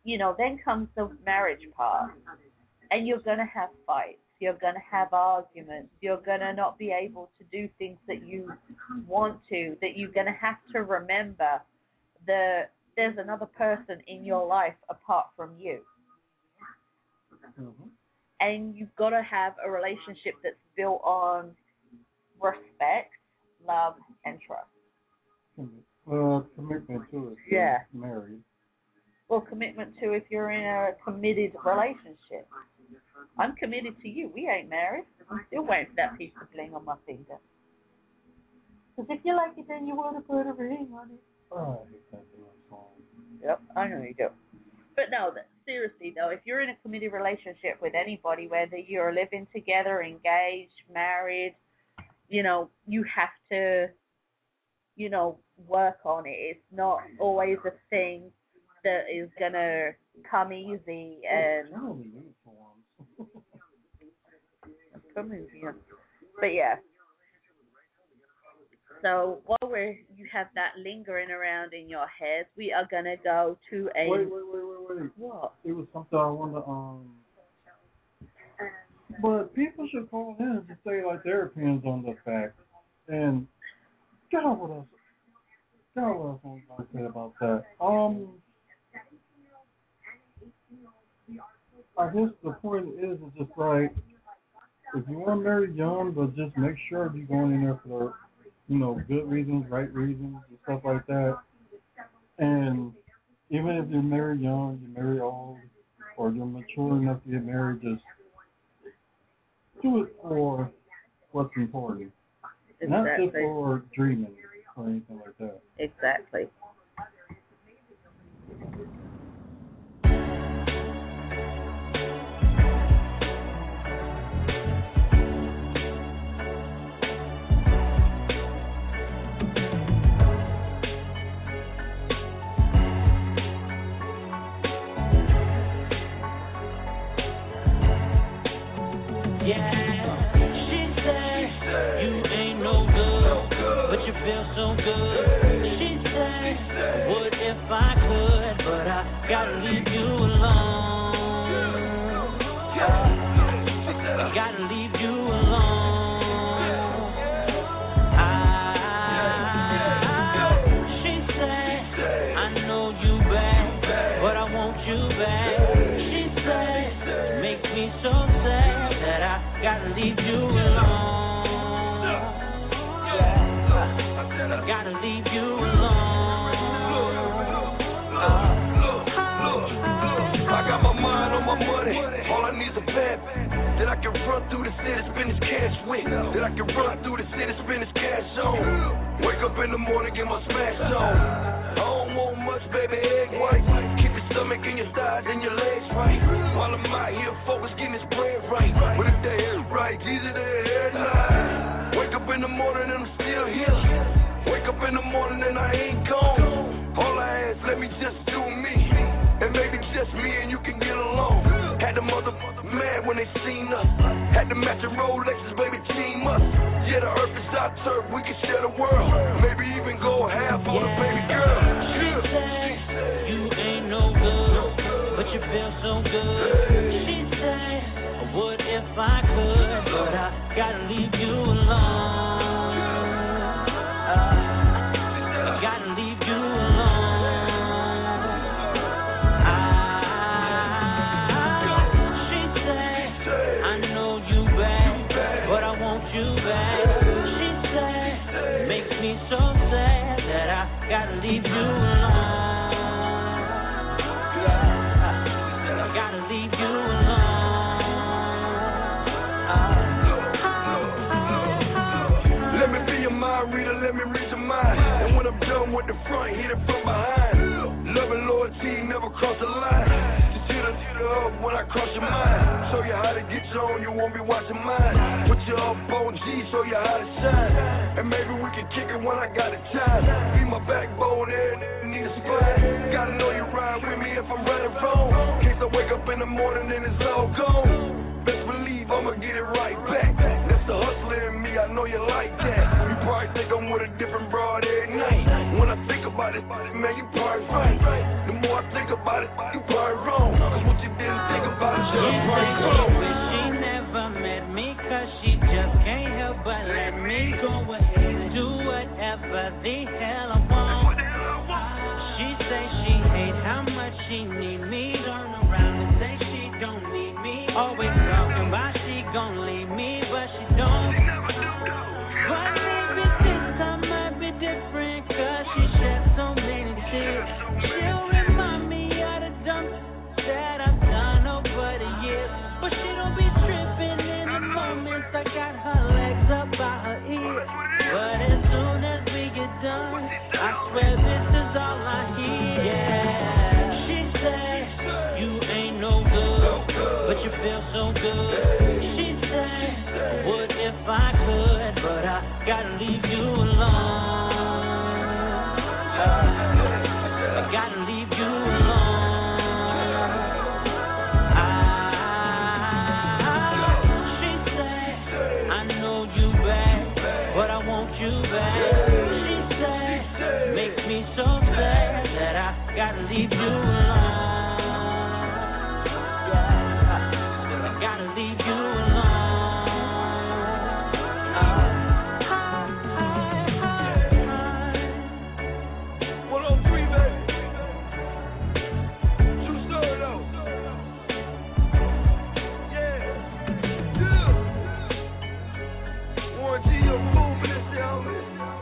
you know, then comes the marriage part. And you're going to have fights. You're going to have arguments. You're going to not be able to do things that you want to, that you're going to have to remember that there's another person in your life apart from you. Mm-hmm. And you've got to have a relationship that's built on respect, love, and trust. Uh, commitment to it. Yeah. Married. Well, commitment to if you're in a committed relationship. I'm committed to you. We ain't married. I'm still waiting for that piece of bling on my finger. Because if you like it, then you want to put a ring on it. Oh, I hate that damn song. Yep, I know you do. But no, that, seriously though, if you're in a committed relationship with anybody, whether you're living together, engaged, married, you know, you have to, you know, work on it. It's not always a thing that is going to come easy and... Generally uniforms. Comedian. But yeah. So while we're, you have that lingering around in your head, we are going to go to a... Wait, wait, wait, wait, wait. What? It was something I wanted to, um... But people should call in to say, like, their opinions on the fact. And get out what else. Get out what else I was going to say about that. Um... I guess the point is, is just like, if you want to marry young, but just make sure you're going in there for, you know, good reasons, right reasons, and stuff like that. And even if you're married young, you're married old, or you're mature enough to get married, just do it for what's important. Exactly. Not just for dreaming or anything like that. Exactly. I'ma get it right back. That's the hustler in me, I know you like that. You probably think I'm with a different broad every night. When I think about it, man, you probably right. The more I think about it, you probably wrong. Cause what you didn't think about it, you probably wrong. She never met me cause she just can't help but let me go ahead and do whatever the hell I want. She say she hate how much she need me. Turn around and say she don't need me. Always talking about she gon' leave me, but she don't. But maybe this time might be different cause she shed so many tears. She'll remind me of the dumb that I've done over the years. But she don't be tripping in the moments I got her legs up by her ears. But as soon as we get done, I swear this is all I hear. Yeah. She said, you ain't no good, but you feel so good. She said, what if I could, but I gotta leave you alone. I gotta leave you alone. I, she said, I know you bad, but I want you back. She said, makes me so sad that I gotta leave you alone. Yeah, I gotta leave you alone. one oh three, baby. True story, though. Yeah. Yeah. Warranty your fool for this, homie.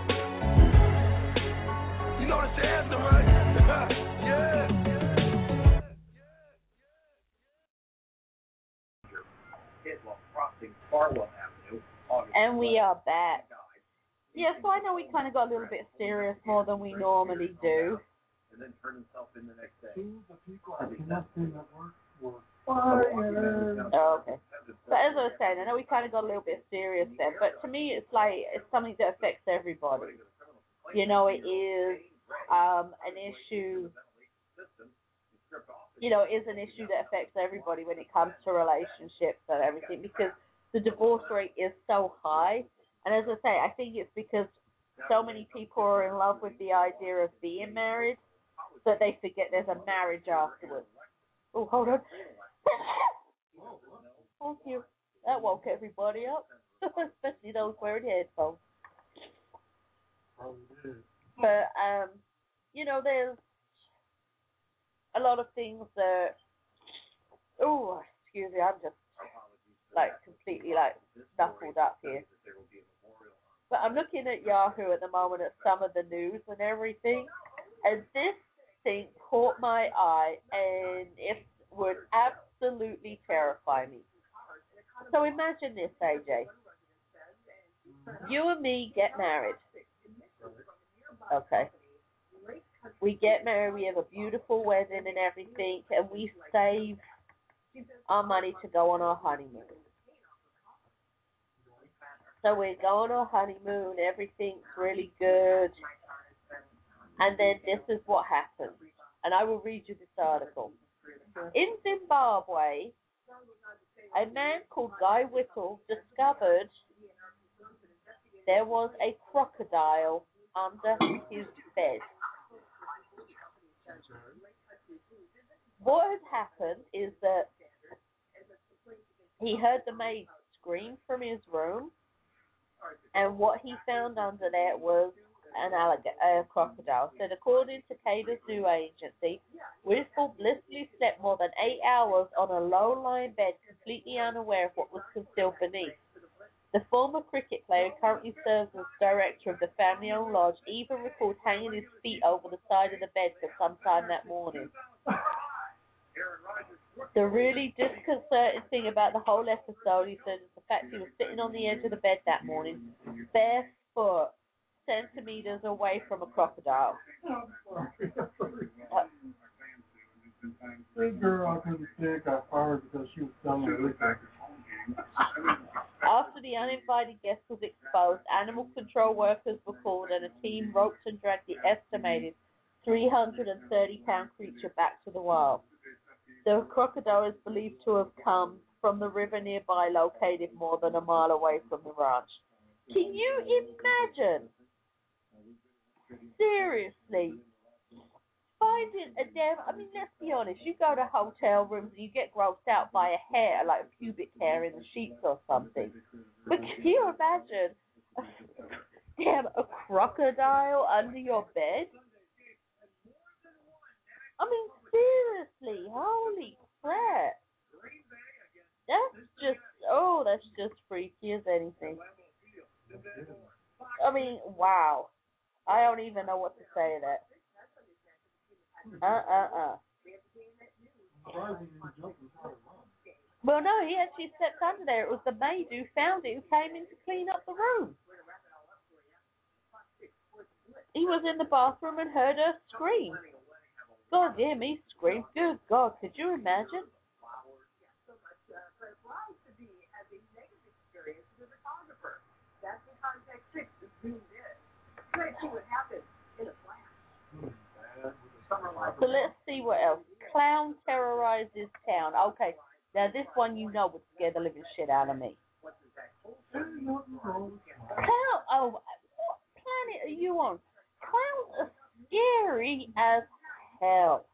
You know this the anthem, right? Yeah. And we are back. Yeah, so I know we kind of got a little bit serious more than we normally do. Two of the people I connected at work were fired. Oh, okay. So as I was saying, I know we kind of got a little bit serious there, but to me it's like it's something that affects everybody. You know, it is um, an issue, you know, it is an issue that affects everybody when it comes to relationships and everything, because the divorce rate is so high. And as I say, I think it's because so many people are in love with the idea of being married that they forget there's a marriage afterwards. Oh, hold on. Thank you. That woke everybody up, especially those wearing headphones. But, um, you know, there's a lot of things that, oh, excuse me, I'm just, like, completely, like, snuffled up here. But I'm looking at Yahoo at the moment at some of the news and everything, and this thing caught my eye, and it would absolutely terrify me. So imagine this, A J. You and me get married. Okay. We get married, we have a beautiful wedding and everything, and we save our money to go on our honeymoon. So we go on our honeymoon, everything's really good, and then this is what happens. And I will read you this article. In Zimbabwe, a man called Guy Whittle discovered there was a crocodile under his bed. What had happened is that he heard the maid scream from his room, and what he found under there was an alligator, a crocodile. Said according to Cada's New Agency, Whittle blissfully slept more than eight hours on a low-lying bed, completely unaware of what was concealed beneath. The former cricket player who currently serves as director of the family-owned lodge even recalled hanging his feet over the side of the bed for some time that morning. The really disconcerting thing about the whole episode, he said, is the fact he was sitting on the edge of the bed that morning, barefoot, centimeters away from a crocodile. Uh, This girl I couldn't say got fired because she was selling liquor. After the uninvited guest was exposed, animal control workers were called and a team roped and dragged the estimated three hundred thirty pound creature back to the wild. The crocodile is believed to have come from the river nearby, located more than a mile away from the ranch. Can you imagine seriously, finding a damn, I mean, let's be honest, you go to hotel rooms and you get grossed out by a hair, like a pubic hair in the sheets or something. But can you imagine, a, damn, a crocodile under your bed? I mean, seriously, holy crap. That's just, oh, that's just freaky as anything. I mean, wow. I don't even know what to say to that. Uh-uh-uh. Well, no, he actually stepped under there. It was the maid who found it, who came in to clean up the room. He was in the bathroom and heard her scream. God damn, he screamed. Good God, could you imagine? So let's see what else. Clown terrorizes town. Okay, now this one you know would scare the living shit out of me. Clown, oh, what planet are you on? Clowns are scary as hell.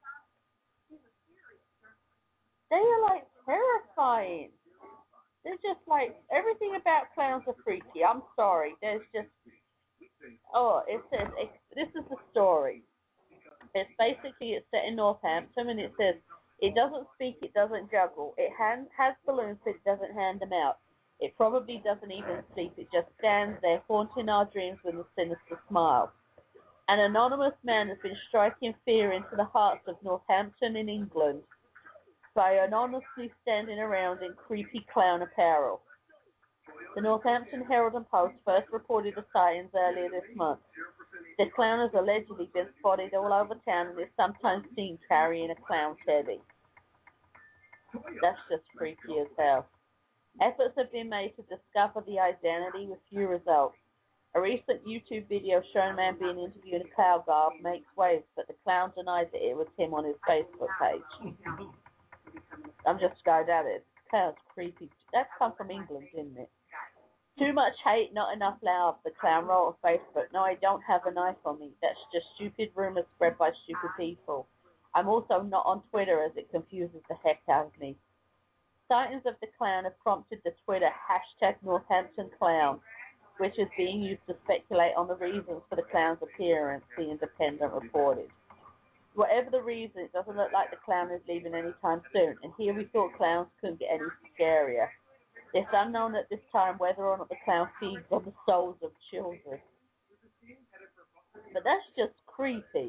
They are like terrifying. They're just like, everything about clowns are freaky. I'm sorry. There's just, oh, it says, it, this is the story. It's basically, it's set in Northampton, and it says, it doesn't speak, it doesn't juggle. It hand, has balloons, but it doesn't hand them out. It probably doesn't even sleep. It just stands there, haunting our dreams with a sinister smile. An anonymous man has been striking fear into the hearts of Northampton in England by anonymously standing around in creepy clown apparel. The Northampton Herald and Post first reported the sightings earlier this month. The clown has allegedly been spotted all over town and is sometimes seen carrying a clown teddy. That's just freaky as hell. Efforts have been made to discover the identity with few results. A recent YouTube video showing a man being interviewed in a clown garb makes waves, but the clown denies that it was him on his Facebook page. I'm just going at it. Clown's creepy. That's come from England, didn't it? Too much hate, not enough love, the clown wrote on Facebook. No, I don't have a knife on me. That's just stupid rumors spread by stupid people. I'm also not on Twitter as it confuses the heck out of me. Sightings of the clown have prompted the Twitter hashtag Northampton Clown, which is being used to speculate on the reasons for the clown's appearance, the Independent reported. Whatever the reason, it doesn't look like the clown is leaving anytime soon, and here we thought clowns couldn't get any scarier. It's unknown at this time whether or not the clown feeds on the souls of children. But that's just creepy.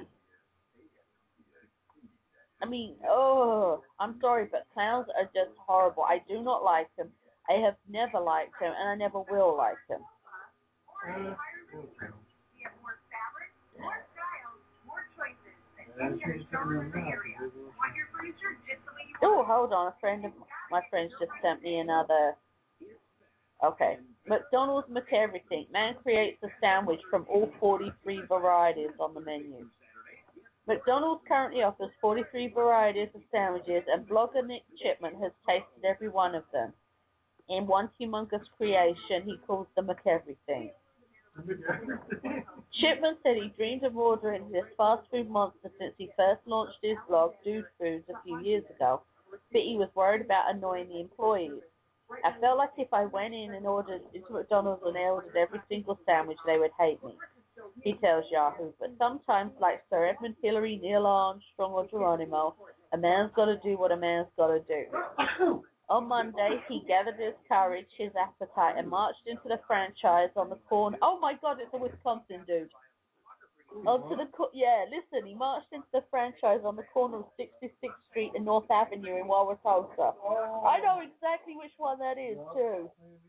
I mean, oh, I'm sorry, but clowns are just horrible. I do not like them. I have never liked them, and I never will like them. Oh, hold on. A friend of my friends just sent me another. Okay. McDonald's McEverything. Man creates a sandwich from all forty-three varieties on the menu. McDonald's currently offers forty-three varieties of sandwiches, and blogger Nick Chipman has tasted every one of them. In one humongous creation he calls the McEverything. Chipman said he dreamed of ordering this fast food monster since he first launched his blog, Dude Foods, a few years ago, but he was worried about annoying the employees. I felt like if I went in and ordered into McDonald's and I ordered every single sandwich, they would hate me, he tells Yahoo. But sometimes, like Sir Edmund Hillary, Neil Armstrong, or Geronimo, a man's got to do what a man's got to do. On Monday, he gathered his courage, his appetite, and marched into the franchise on the corner. Oh my God, it's a Wisconsin dude. Onto the co- yeah, listen, he marched into the franchise on the corner of sixty-sixth Street and North Avenue in Wauwatosa. I know exactly which one that is too.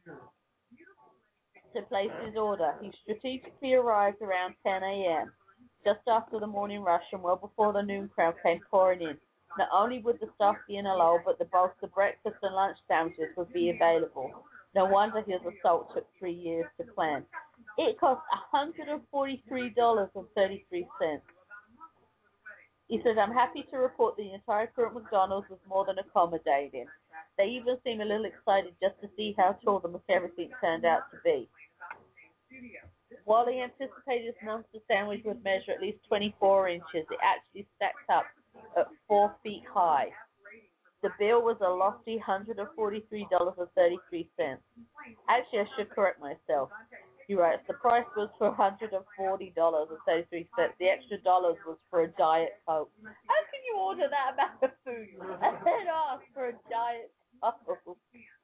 To place his order, he strategically arrived around ten a.m., just after the morning rush and well before the noon crowd came pouring in. Not only would the staff be in a lull, but the both the breakfast and lunch sandwiches would be available. No wonder his assault took three years to plan. It cost one hundred forty-three dollars and thirty-three cents. He said, I'm happy to report the entire crew at McDonald's was more than accommodating. They even seemed a little excited just to see how tall the McEverything turned out to be. While he anticipated his monster sandwich would measure at least twenty-four inches, it actually stacked up at four feet high. The bill was a lofty one hundred forty-three dollars and thirty-three cents. Actually, I should correct myself. He writes, the price was for one hundred forty dollars and thirty-three cents. The extra dollars was for a Diet Coke. How can you order that amount of food and then ask for a Diet Coke?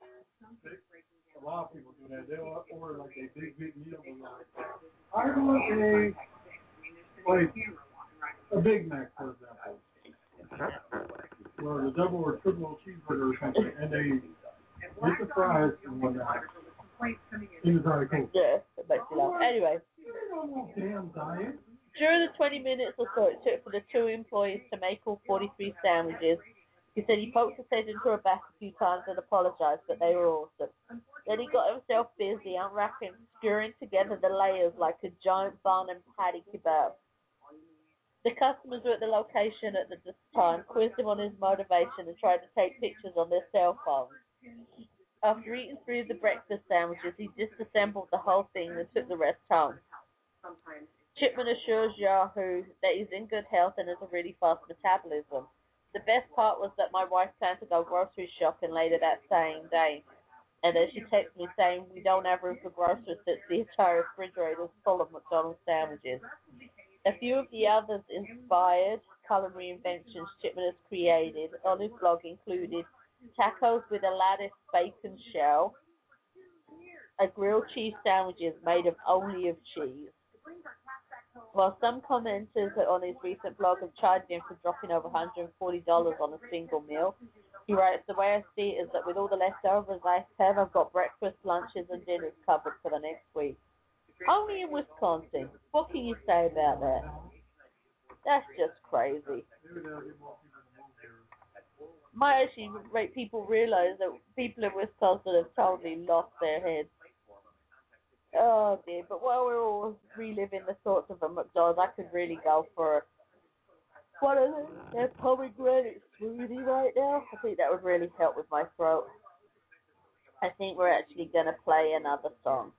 A lot of people do that. They'll order like a big, big meal. Like, I want a, like, a Big Mac, for example. Or the double or triple cheeseburger or something, and they get the fries and whatnot. In the Diet Coke. Yeah, that makes me laugh. Anyway. Damn diet. During the twenty minutes or so it took for the two employees to make all forty-three sandwiches, he said he poked his head into her back a few times and apologized, but they were awesome. Then he got himself busy unwrapping, skewering together the layers like a giant bun and patty kebab. The customers were at the location at the time, quizzed him on his motivation and tried to take pictures on their cell phones. After eating three of the breakfast sandwiches, he disassembled the whole thing and took the rest home. Chipman assures Yahoo that he's in good health and has a really fast metabolism. The best part was that my wife planned to go grocery shopping later that same day. And then she texted me saying, we don't have room for groceries since the entire refrigerator is full of McDonald's sandwiches. A few of the others inspired culinary inventions Chipman has created on his blog included tacos with a lattice bacon shell, a grilled cheese sandwiches made of only of cheese. While some commenters on his recent blog have charged him for dropping over one hundred forty dollars on a single meal, he writes, the way I see it is that with all the leftovers I have, I've got breakfast, lunches, and dinners covered for the next week. Only in Wisconsin. What can you say about that? That's just crazy. Might actually make people realize that people in Wisconsin have totally lost their heads. Oh dear, but while we're all reliving the thoughts of a McDonald's, I could really go for what is it? Their pomegranate smoothie right now. I think that would really help with my throat. I think we're actually going to play another song.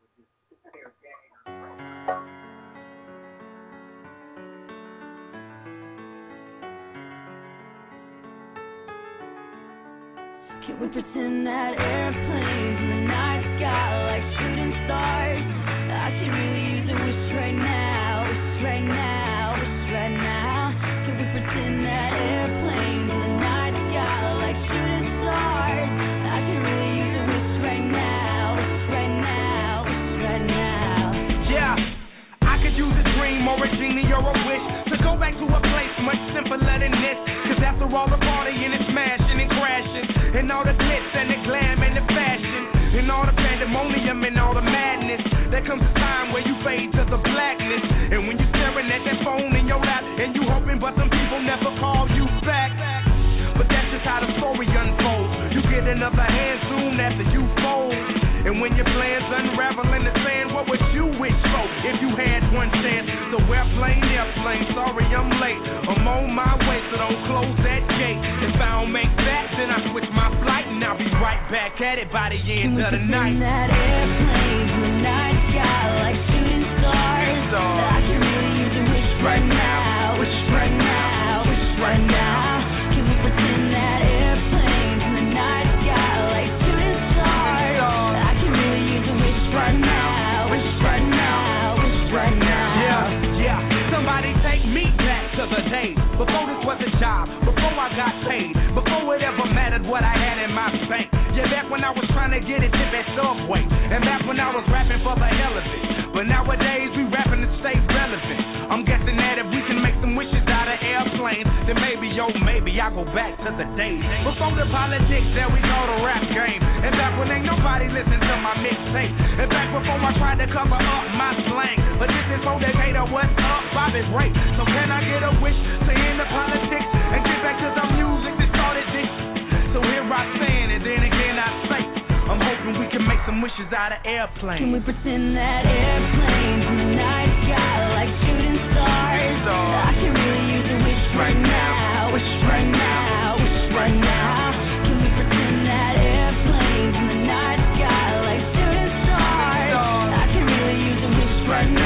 Can we pretend that airplanes in the night sky like shooting stars? I can really use a wish right now, wish right now, wish right now. Can we pretend that airplanes in the night sky like shooting stars? I can really use a wish right now, wish right now, wish right now. Yeah, I could use a dream or a genie or a wish to go back to a place much simpler than this. Cause after all the partying and smashing and crashing, and all the glitz and the glam and the fashion, and all the pandemonium and all the madness, there comes a time where you fade to the blackness. And when you're staring at that phone in your lap, and you hoping but some people never call you back. But that's just how the story unfolds. You get another hand soon after you fold. And when your plans unravel in the sand, what would you wish for if you had one chance? So airplane, airplane, sorry I'm late. I'm on my way, so don't close that gate. If I don't make that, then I switch my flight, and I'll be right back at it by the end of the night. That airplane in the night sky like shooting stars. I can really use a wish right now, wish right now, wish right now. Can we pretend that airplanes in the night sky like shooting stars? I can really use a wish right now, wish right now, wish right now. Yeah, yeah. Somebody take me back to the day before this was a job, before I got paid, before it ever mattered what I had in my bank. Yeah, back when I was trying to get a tip at Subway, and back when I was rapping for the hell of it. But nowadays we rapping to stay relevant. I'm guessing that if we can make some wishes out of airplanes, then maybe, yo, maybe I go back to the days before the politics that we call the rap game. And back when ain't nobody listen to my mixtape. And back before I tried to cover up my slang. But this is for Decatur, what's up, Bobby Ray. So can I get a wish to end the politics and get back to the music that started this? So here I stand, and then again I say, I'm hoping we can make some wishes out of airplanes. Can we pretend that airplanes in the night sky like shooting stars? I can really use a wish right now, wish right now, wish right now. Can we pretend that airplanes in the night sky like shooting stars? I can really use a wish right now.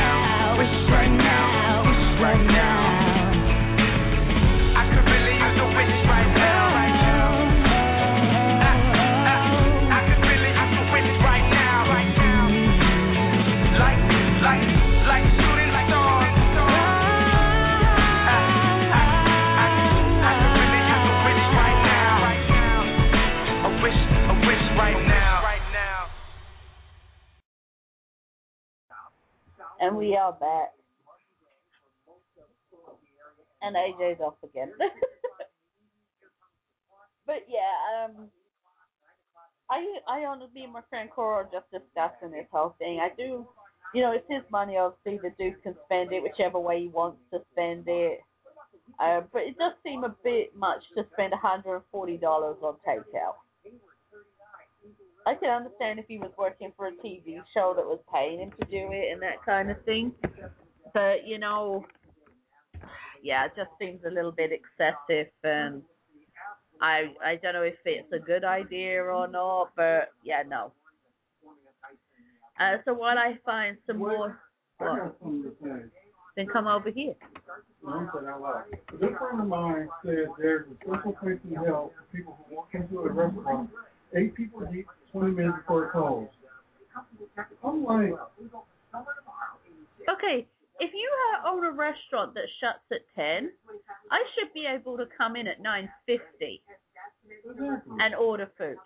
And we are back. And A J's off again. But yeah, um, I I honestly, me and my friend Cora are just discussing this whole thing. I do, you know, it's his money. Obviously, the dude can spend it whichever way he wants to spend it. Uh, but it does seem a bit much to spend one hundred forty dollars on takeout. I can understand if he was working for a T V show that was paying him to do it and that kind of thing. But, you know, yeah, it just seems a little bit excessive. And I I don't know if it's a good idea or not, but, yeah, no. Uh, so while I find some more... I got something to say. Then come over here. I'm saying out loud. This friend of mine said there's a special place in hell for people who walk into a restaurant, eight people deep, twenty minutes before it closes. I'm like... Okay, if you uh, own a restaurant that shuts at ten, I should be able to come in at nine fifty and order food.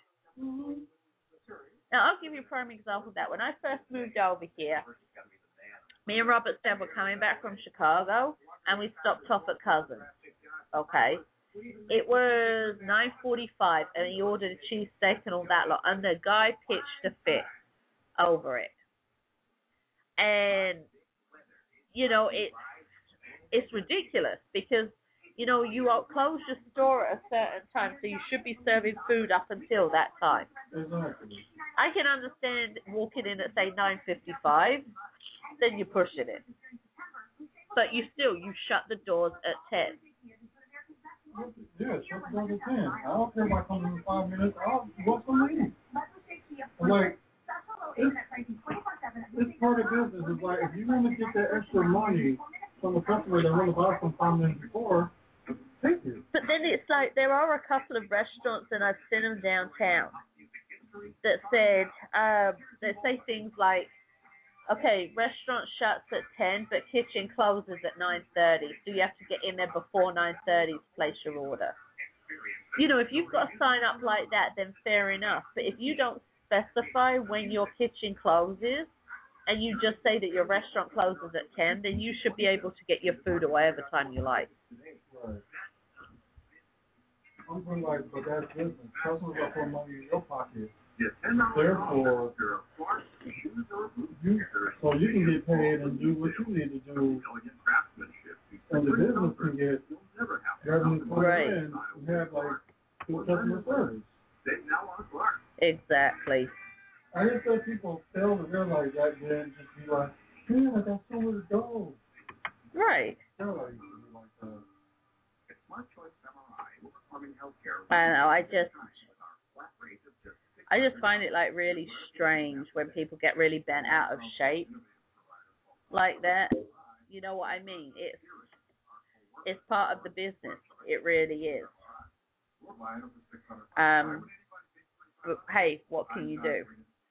Now, I'll give you a prime example of that. When I first moved over here, me and Robert said we're coming back from Chicago, and we stopped off at Cousins. Okay. It was nine forty-five, and he ordered a cheesesteak and all that lot, and the guy pitched a fit over it. And, you know, it's, it's ridiculous because, you know, you close your store at a certain time, so you should be serving food up until that time. Exactly. I can understand walking in at, say, nine fifty-five, then you're pushing it. But you still, you shut the doors at ten. Yeah, shut the doors at ten. I don't care about coming in five minutes. I'll want some leave. Like, it's, it's part of business. It's like, if you want to get that extra money from the customer that want to buy some five minutes before, take it. But then it's like, there are a couple of restaurants, and I've seen them downtown, that said, uh, that say things like, okay, restaurant shuts at ten, but kitchen closes at nine thirty, so you have to get in there before nine thirty to place your order. You know, if you've got a sign up like that, then fair enough. But if you don't specify when your kitchen closes, and you just say that your restaurant closes at ten, then you should be able to get your food at whatever time you like. Right. I'm going like, but that's business. Customers are putting money in your pocket. Therefore, you, so you can get paid and do what you need to do, and the business can get revenue coming Right. in and have like good customer service. Exactly. I just said people fail to realize that, then just be like, man, I got somewhere to go. Right. They're like, like that. I know, I just, I just find it like really strange when people get really bent out of shape like that. You know what I mean? It's, it's part of the business. It really is. Um, but hey, what can you do?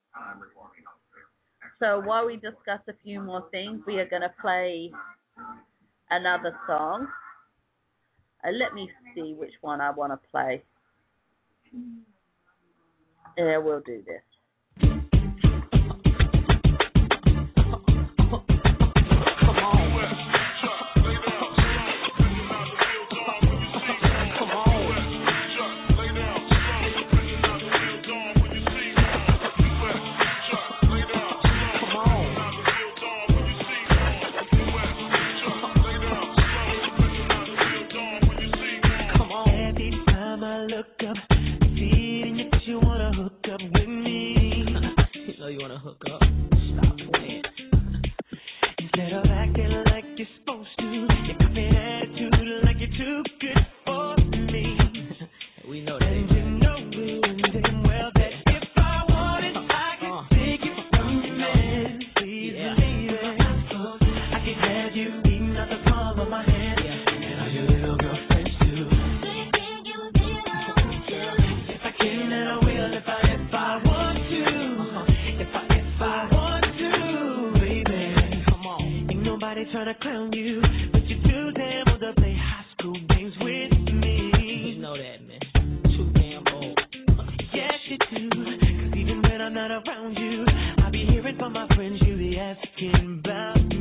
So while we discuss a few more things, we are going to play another song. Uh, let me see which one I want to play. Yeah, we'll do this. Trying to clown you, but you're too damn old to play high school games with me. You know that, man. Too damn old. Yes, you do. Cause even when I'm not around you, I be hearing from my friends you be asking about me.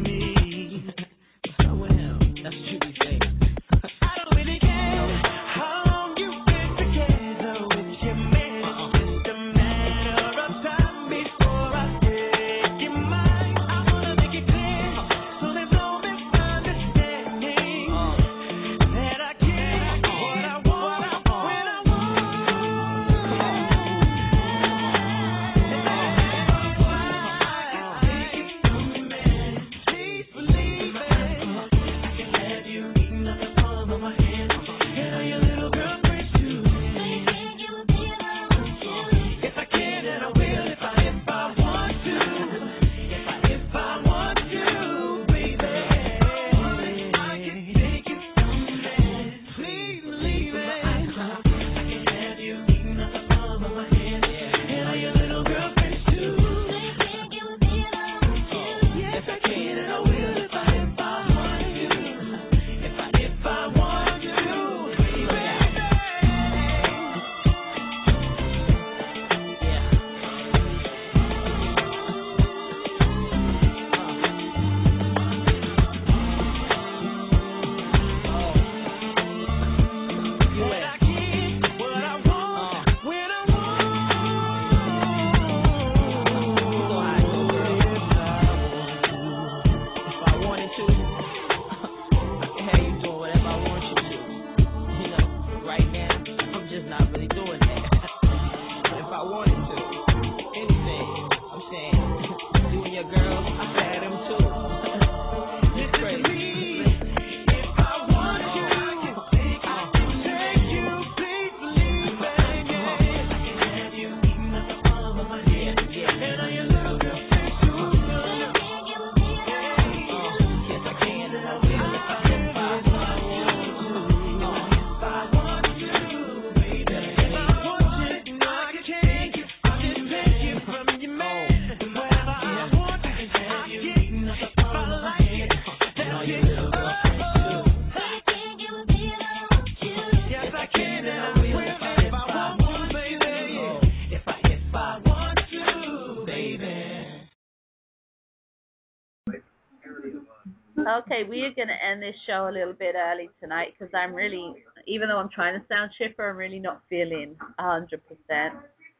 Okay, we are going to end this show a little bit early tonight because I'm really, even though I'm trying to sound chipper, I'm really not feeling one hundred percent.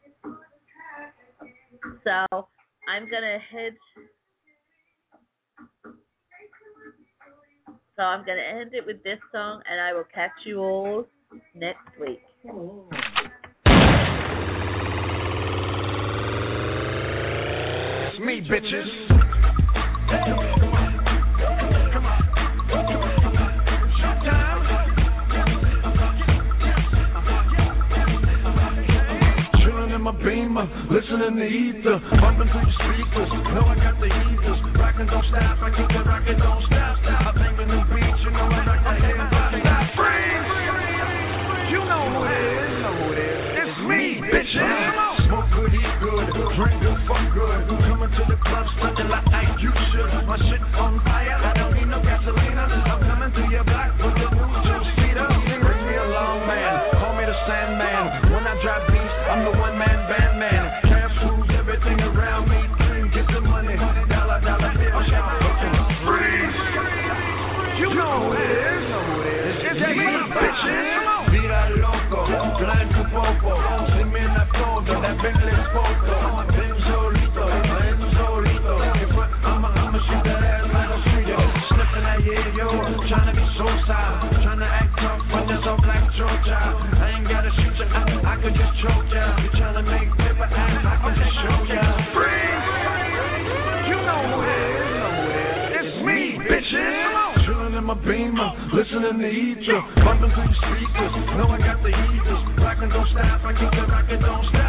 So I'm going to head, so I'm going to end it with this song, and I will catch you all next week. It's me, bitches. My beamer, listening to ether, bumping through the speakers. Know I got the heaters, rockin' don't stop. I keep the rockin' don't stop. I bang the new beat, you know I like to hear body. Freeze! You know who it is, you know who it is. It's me, bitches. Smoke good, eat good, drink good, fuck good. Coming to the club, stunting like I you should. My shit on fire, I don't need no gasoline. I'm coming to your block with the new two-seater. Bring me along, man. Call me the Sandman. When I drop beats, I'm the one-man band man. Cash rules everything around me. Clean, get the money. Dollar, dollar, bill, shop. Freeze! You know who it is. It's me, bitches. Vida loco, trae tu popo. Si me la foto, that Bentley photo. Ben solito, ben solito. I'ma, I'ma shoot that ass like a street. Sniffing that yeah, yo. Trying to be so side. Trying to act tough, but that's all black Georgia. I ain't gotta shoot you, I, I could just choke ya. You trying to make paper act, I can just show ya. Freeze! You know who it is, you know who it is. It's me, bitches. Chillin' in my beamer, listening to ether, bumping through the speakers. Know I got the heaters, rockin' don't stop, I keep the rockin' don't stop.